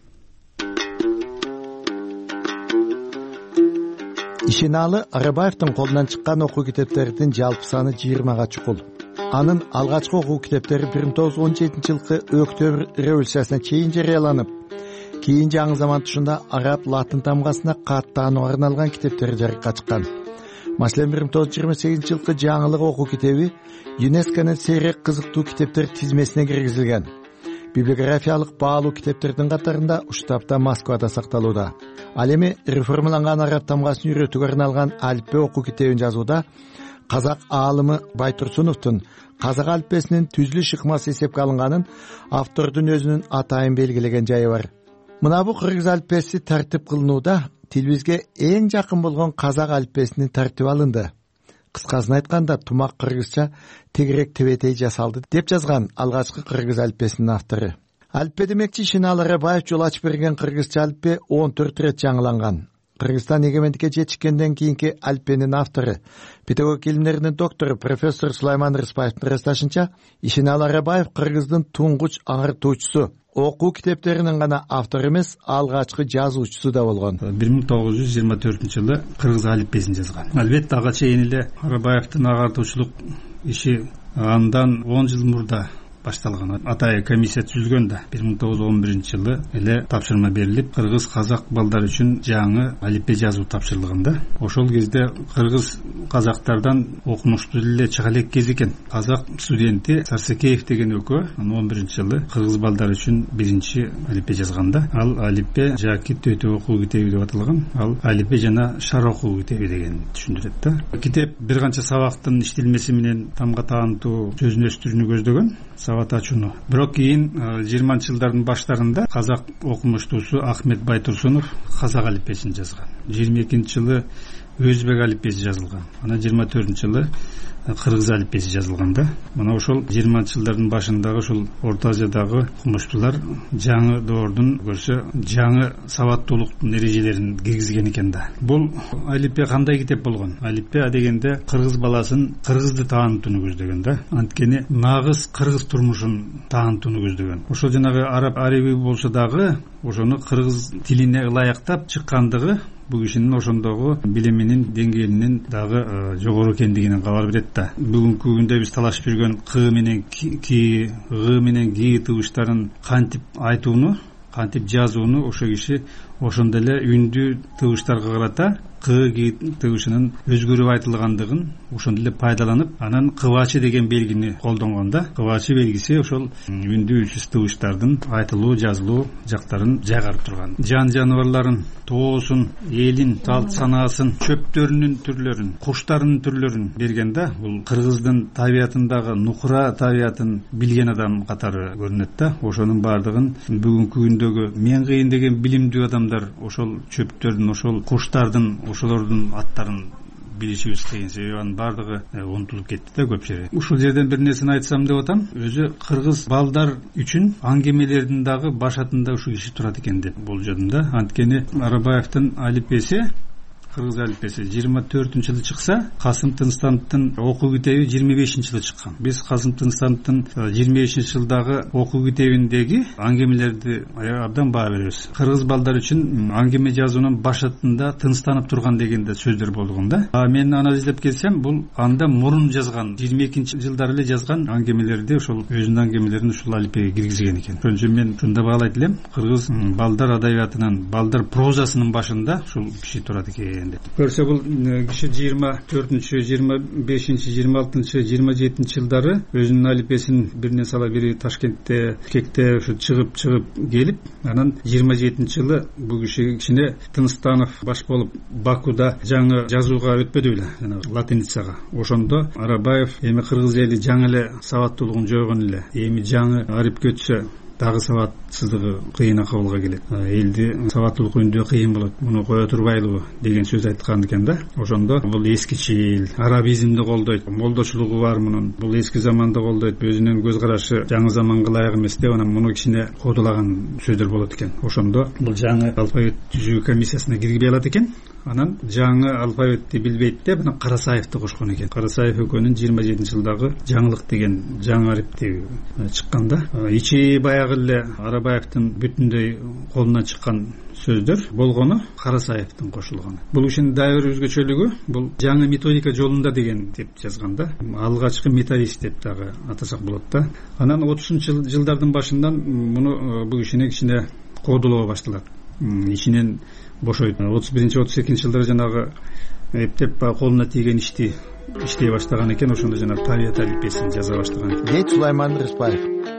Ишеналы Арабаевдин колунан чыккан окуу китептердин жалпы саны жыйырмага чукул. Анын алгачкы окуу китептери бир миң тогуз жүз он жетинчи жылкы Октябрь революциясына чейин жарыяланып, кийин жаңы заман тушунда араб латын тамгасына каттаануу арналган китептери жарыкка чыккан. Маселен бир миң тогуз жүз жыйырма сегизинчи жылкы жаңылык окуу китеби ЮНЕСКОнун сейрек кызыктуу китептер тизмесине киргизилген. Библиографиялык баалуу китептердин катарында уштапта Москвада сакталууда. Ал эми реформаланган араб тамгасын үйрөтүүгө арналган алипбе окуу китебин жазууда казак аалымы Байтурсуновдун казак алипбесинин түзүлүш ыкмасы эсепке алынганын автордун өзүнүн атайын белгилеген жайы бар. Мына бул кыргыз алипбеси тартип кылынууда тилибизге эң жакын болгон казак алипбесинин тартиби алынды. Кыскасын айтканда тумак кыргызча тегерек тебетей жасалды деп жазган алгачкы кыргыз алипбесинин автору. Алипбе демекчи Ишеналы Арабаев жол ачып берген кыргызча алипбе он төрт ирет жаңыланган. Кыргызстан эгемендикке жетишкенден кийинки алипбенин автору, педагогика илимдеринин доктору профессор Сулайман Рыспаевдин ырасташынча, Ишеналы Арабаев кыргыздын туңгуч аңыртуучусу, окуу китептеринин гана автору эмес, алгачкы жазуучусу да болгон. бир миң тогуз жүз жыйырма төртүнчү жылы кыргыз алипбесин жазган. Албетте ага чейин эле Арабаевдин агартуучулук иши андан он жыл мурда башталган. Атайы комиссия түзүлгөн да бир миң тогуз жүз он биринчи жылы эле тапшырма берилип, кыргыз казак балдар үчүн жаңы алипбе жазуу тапшырылган да. Ошол кезде кыргыз казактардан окумуштуу эле чыга элек кез экен. Казак студенти Сарсекеев деген экөө он биринчи жылы кыргыз балдар үчүн биринчи алипбе жазган да. Ал алипбе Жакит өтө окуу китеби деп аталган. Ал алипбе жана шар окуу китеби деген түшүндүрөт да. Китеп бир канча сабактын иштелмеси менен тамга таандуу сөзүн өстүрүүнү көздөгөн. Сабат ачууну. Бирок кийин жыйырманчы жылдардын баштарында казак окумуштуусу Ахмет Байтурсунов казак алипбесин жазган. жыйырма экинчи жылы өзбек алипбеси жазылган. Анан жыйырма төртүнчү жылы кыргыз алипбеси жазылган да. Мына ошол жыйырманчы жылдардын башындагы ушул Орто Азиядагы окумуштуулар жаңы доордун көрсө жаңы сабаттуулуктун эрежелерин киргизген экен да. Бул алипбе кандай китеп болгон? Алипбе дегенде кыргыз баласын кыргызды таанытууну көздөгөн да. Анткени нагыз кыргыз турмушун таанытууну көздөгөн. Ошол жанагы араб ареби болсо дагы ошону кыргыз тилине ылайыктап чыккандыгы бул кишинин ошондогу билиминин деңгээлинин дагы жогору экендигинен кабар берет да. Бүгүнкү күндө биз талашып жүргөн к менен ки, г менен ги тыбыштарын кантип айтууну, кантип жазууну ошо киши ошондой эле үндүү тыбыштарга карата к ги тыбышынын өзгөрүп айтылгандыгын ошондой эле пайдаланып, анан кыбачы деген белгини колдонгон да. Кыбачы белгиси ошол үндүү үчүс тыбыштардын айтылуу, жазылуу жактарын жайгарып турган. Жан жаныбарларын, тоосун, элин, салт санаасын, чөптөрүнүн түрлөрүн, куштарынын түрлөрүн берген да. Бул кыргыздын табиятындагы нукура табиятын билген адам катары көрүнөт да. Ошонун баардыгын бүгүнкү күндөгү мен кыйын деген билимдүү адамдар ошол чөптөрдүн, ошол куштардын, ошолордун аттарын билишибиз кыйын. Себеби анын баардыгы унутулуп кетти да көп жери. Ушул жерден бир нерсени айтсам деп атам. Өзү кыргыз балдар үчүн аңгемелердин дагы башатында ушул киши турат экен деп болжодум да. Анткени Арабаевдин алипбеси, кыргыз алипбеси жыйырма төртүнчү жылы чыкса, Касым Тынстановдун окуу китеби жыйырма бешинчи жылы чыккан. Биз Касым Тынстановдун жыйырма бешинчи жылдагы окуу китебиндеги аңгемелерди абдан баа беребиз. Кыргыз балдар үчүн аңгеме жазуунун башатында тынстанып турган деген да сөздөр болгон да. А мен аны издеп келсем, бул анда мурун жазган, жыйырма экинчи жылдары эле жазган аңгемелерди ошол өзүнүн аңгемелерин ушул алипбеге киргизген экен. Ошон үчүн мен шунда баалайт элем, кыргыз балдар адабиятынын, балдар прозасынын башында ушул киши турат экен. Көрсө бул киши жыйырма төртүнчү, жыйырма бешинчи, жыйырма алтынчы, жыйырма жетинчи жылдары өзүнүн алипбесин биринен сала бири Ташкентте, Бишкекте ушу чыгып чыгып келип, анан жыйырма жетинчи жылы бул киши кичине Тынстанов баш болуп Бакуда жаңы жазууга өтпөдү беле, жана латиницага. Ошондо Арабаев эми кыргыз эли жаңы эле сабаттуулугун жойгон эле, эми жаңы арипке өтсө дагы сабатсыздыгы кыйын акыбалга келет. Элди сабаттуулук жөнүндө кыйын болот, муну кое турбайлыбы деген сөз айткан экен да. Ошондо бул эскичил, арабизмди колдойт, молдочулугу бар мунун, бул эски заманды колдойт, өзүнүн көз карашы жаңы заманга ылайык эмес деп анан муну кичине кодулаган сөздөр болот экен. Ошондо бул жаңы алфавит түзүү комиссиясына киргизбей алат экен. Анан жаңы алфавитти билбейт деп анан Карасаевди кошкон экен. Карасаев экөөнүн жыйырма жетинчи жылдагы жаңылык деген жаңы арипти чыкканда, ичи баягы эле Арабаевдин бүтүндөй колунан чыккан сөздөр болгону Карасаевдин кошулганы. Бул ишин дагы бир өзгөчөлүгү, бул жаңы методика жолунда деген деп жазганда, алгачкы методист деп дагы атасак болот да. Анан отузунчу жылдардын башынан муну бул ишине кичине кодулоо башталат. Ичинен бошойт. отуз биринчи отуз экинчи жылдары жанагы эптеп колуна тийген ишти иштей баштаган экен. Ошондо жана табиат алипесин жаза баштаган экен. дейт Сулайман Рыспаев.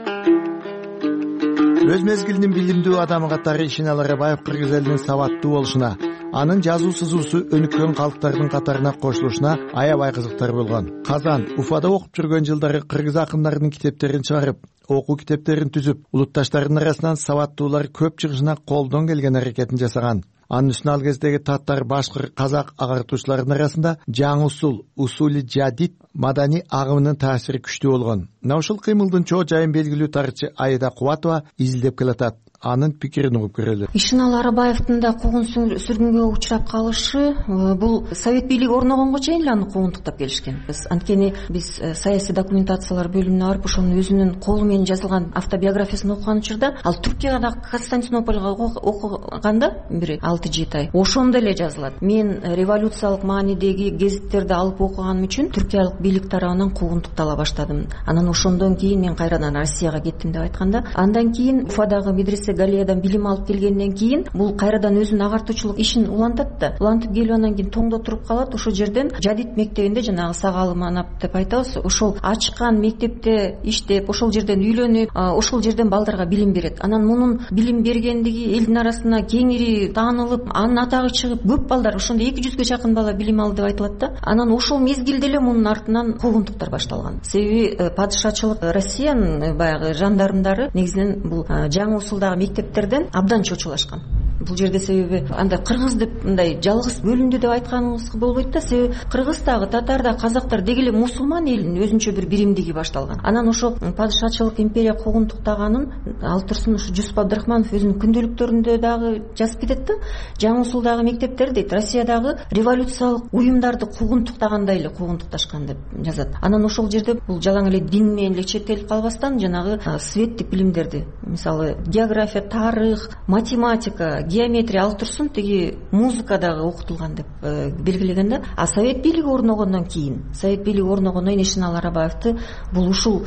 Өз мезгилинин билимдүү адамы катары Ишеналы Арабаев кыргыз элинин сабаттуу болушуна, анын жазуу сызуусу өнүккөн калктардын катарына кошулушуна аябай кызыктар болгон. Казан, Уфада окуп жүргөн жылдары кыргыз акындардын китептерин чыгарып, окуу китептерин түзүп, улутташтардын арасынан сабаттуулар көп чыгышына колдон келген аракетин жасаган. Анын үстүнө ал кездеги татар, башкыр, казак агартуучулардын арасында жаңы усул, усули жадид маданий агымынын таасири күчтүү болгон. Мына ушул кыймылдын чоо жайын белгилүү тарыхчы Айда Кубатова изилдеп келатат. Анын пикирин угуп көрөлү. Ишеналы Арабаевдин да куугун сүргүнгө учурап калышы бул совет бийлиги орногонго чейин эле аны куугунтуктап келишкен. Биз анткени биз саясий документациялар бөлүмүнө барып ошонун өзүнүн колу менен жазылган автобиографиясын окуган учурда ал Туркияда Константинополга окуганда бир алты жети ай ошондо эле жазылат. Мен революциялык маанидеги гезиттерди алып окуганым үчүн туркиялык бийлик тарабынан куугунтуктала баштадым. Анан ошондон кийин мен кайрадан Россияга кеттим деп айтканда, андан кийин Уфадагы медресе Галиядан билим алып келгенден кийин бул кайрадан өзүнүн агартуучулук ишин улантат да, улантып келип анан кийин тоңдо туруп калат. Ошол жерден Жадид мектебинде жанагы Сагалы Манап деп айтабыз, ошол ачкан мектепте иштеп, ошол жерден үйлөнүп, ошол жерден балдарга билим берет. Анан мунун билим бергендиги элдин арасына кеңири таанылып, анын атагы чыгып, көп балдар, ошондо эки жүзгө жакын бала билим алды деп айтылат да. Анан ошол мезгилде эле мунун артынан куугунтуктар башталган. Себеби падышачылык Россиянын баягы жандармдары негизинен бул жаңы усулдагы мектептерден абдан чочулашкан. Бул жерде себеби андай кыргыз деп мындай жалгыз бөлүндү деп айтканыбыз болбойт да. Себеби кыргыздагы, татарда, казактар деги эле мусулман элинин өзүнчө бир биримдиги башталган. Анан ошол падышачылык империя куугунтуктаганын ал турсун ушу Жусуп Абдрахманов өзүнүн күндөлүктөрүндө дагы жазып кетет да. Жаңы усулдагы мектептер дейт, Россиядагы революциялык уюмдарды куугунтуктагандай эле куугунтукташкан деп жазат. Анан ошол жерде бул жалаң эле дин менен эле чектелип калбастан жанагы светтик билимдерди, мисалы география, тарых, математика, геометрия ал турсун тиги музыка дагы окутулган деп белгилеген да. А совет бийлиги орногондон кийин, совет бийлиги орногондон кийин Ишеналы Арабаевди бул ушул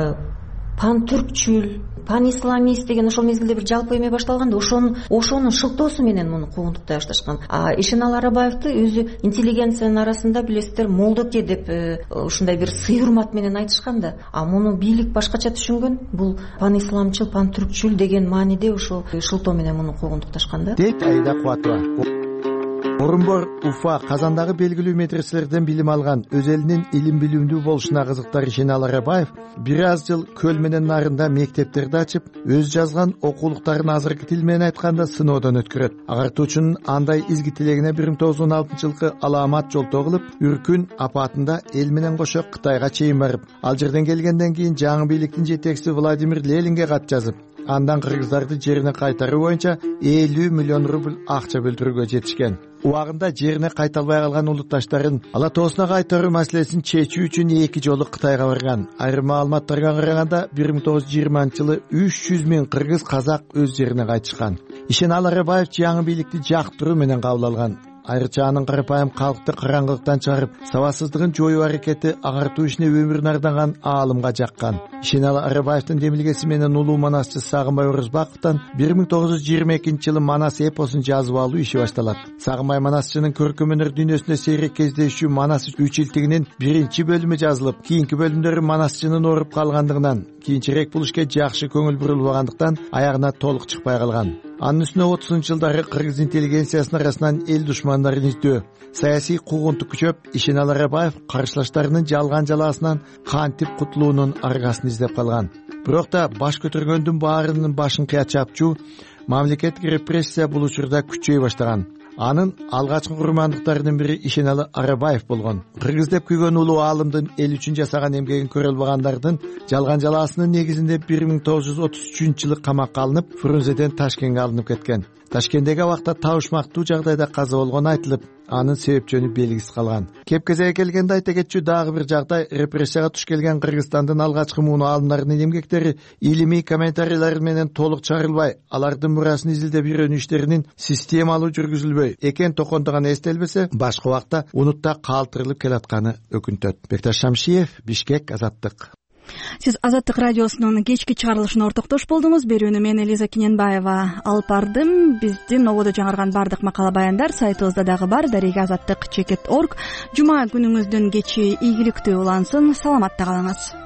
пантүркчүл, панисламист деген ошол мезгилде бир жалпы эме башталган да, ошонун ошонун шылтоосу менен муну куугунтуктай башташкан. А Ишеналы Арабаевди өзү интеллигенциянын арасында билесиздер молдоке деп ушундай бир сый урмат менен айтышкан да. А муну бийлик башкача түшүнгөн. Бул панисламчыл, пантүркчүл деген мааниде ошол шылтоо менен муну куугунтукташкан да. дейт Айда Кубатова. Орунбор, Уфа, Казандагы белгилүү медреселерден билим алган, өз элинин илим билимдүү болушуна кызыктар Ишеналы Арабаев бир аз жыл Көл менен нарында мектептерди ачып, өз жазган окуулуктарын азыркы тил менен айтканда сыноодон өткөрөт. Агартуучунун андай изги тилегине бир миң тогуз жүз он алтынчы жылкы Аламат жолтоо кылып, Үркүн апатында эл менен кошо Кытайга чейин барып, ал жерден келгенден кийин жаңы бийликтин жетекчиси Владимир Ленинге кат жазып, андан кыргыздарды жерине кайтаруу боюнча элүү миллион рубль акча бөлдүрүүгө жетишкен. Убагында жерине кайталбай калган улутташтарын ала тоосуна кайтаруу маселесин чечүү үчүн эки жолу Кытайга барган. Айрым маалыматтарга караганда бир миң тогуз жүз жыйырманчы жылы үч жүз миң кыргыз казак өз жерине кайтышкан. Ишеналы Арабаев жаңы бийликти жактыруу менен кабыл алган. Айрыча анын карапайым калкты караңгылыктан чыгарып, сабатсыздыгын жоюу аракети агартуу ишине өмүрүн ардаган аалымга жаккан. Ишеналы Арабаевдин демилгеси менен улуу манасчы Сагынбай Орозбаковдон бир миң тогуз жүз жыйырма экинчи жылы Манас эпосун жазып алуу иши башталат. Сагынбай Манасчынын көркөм өнөр дүйнөсүндө сейрек кездешүү Манас үч илтигинин биринчи бөлүмү жазылып, кийинки бөлүмдөрү Манасчынын ооруп калгандыгынан, кийинчерээк бул ишке жакшы көңүл бурулбагандыктан аягына толук чыкпай калган. анын үстүнө отузунчу жылдары кыргыз интеллигенциясынын арасынан эл душмандарын издөө, саясий куугунтук күчөп, Ишеналы Арабаев каршылаштарынын жалган жалаасынан кантип кутулуунун аргасын издеп калган. Бирок да баш көтөргөндүн баарынын башын кыя чапчу мамлекеттик репрессия бул учурда күчөй баштаган. Анын алгачкы курмандыктарынын бири Ишеналы Арабаев болгон. Кыргыз деп күйгөн улуу аалымдын эл үчүн жасаган эмгегин көрө албагандардын жалган жалаасынын негизинде бир миң тогуз жүз отуз үчүнчү жылы камакка алынып, Фрунзеден Ташкентке алынып кеткен. Ташкенттеги абакта табышмактуу жагдайда каза болгону айтылып, анын себепчөнү белгисиз калган. Кепкезеге келгенде айта кетчү дагы бир жагдай, репрессияга туш келген Кыргызстандын алгачкы муну аалымдарынын эмгектери илимий комментарийлер менен толук чыгарылбай, алардын мурасын изилдеп үйрөнүү иштеринин системалуу жүргүзүлбөй, экен токондогон эстелбесе, башка убакта унутта калтырылып келатканы өкүнтөт. Бекташ Шамшиев, Бишкек, Азаттык. Сиз Азаттык радиосунун кечки чыгарылышына ортоктош болдуңуз. Берүүнү мен Элиза Кененбаева алып бардым. Биздин ободо жаңырган бардык макала баяндар сайтыбызда дагы бар. Дарега азаттык чекит точка орг. Жума күнүңүздүн кечи ийгиликтүү улансын. Саламатта калыңыз.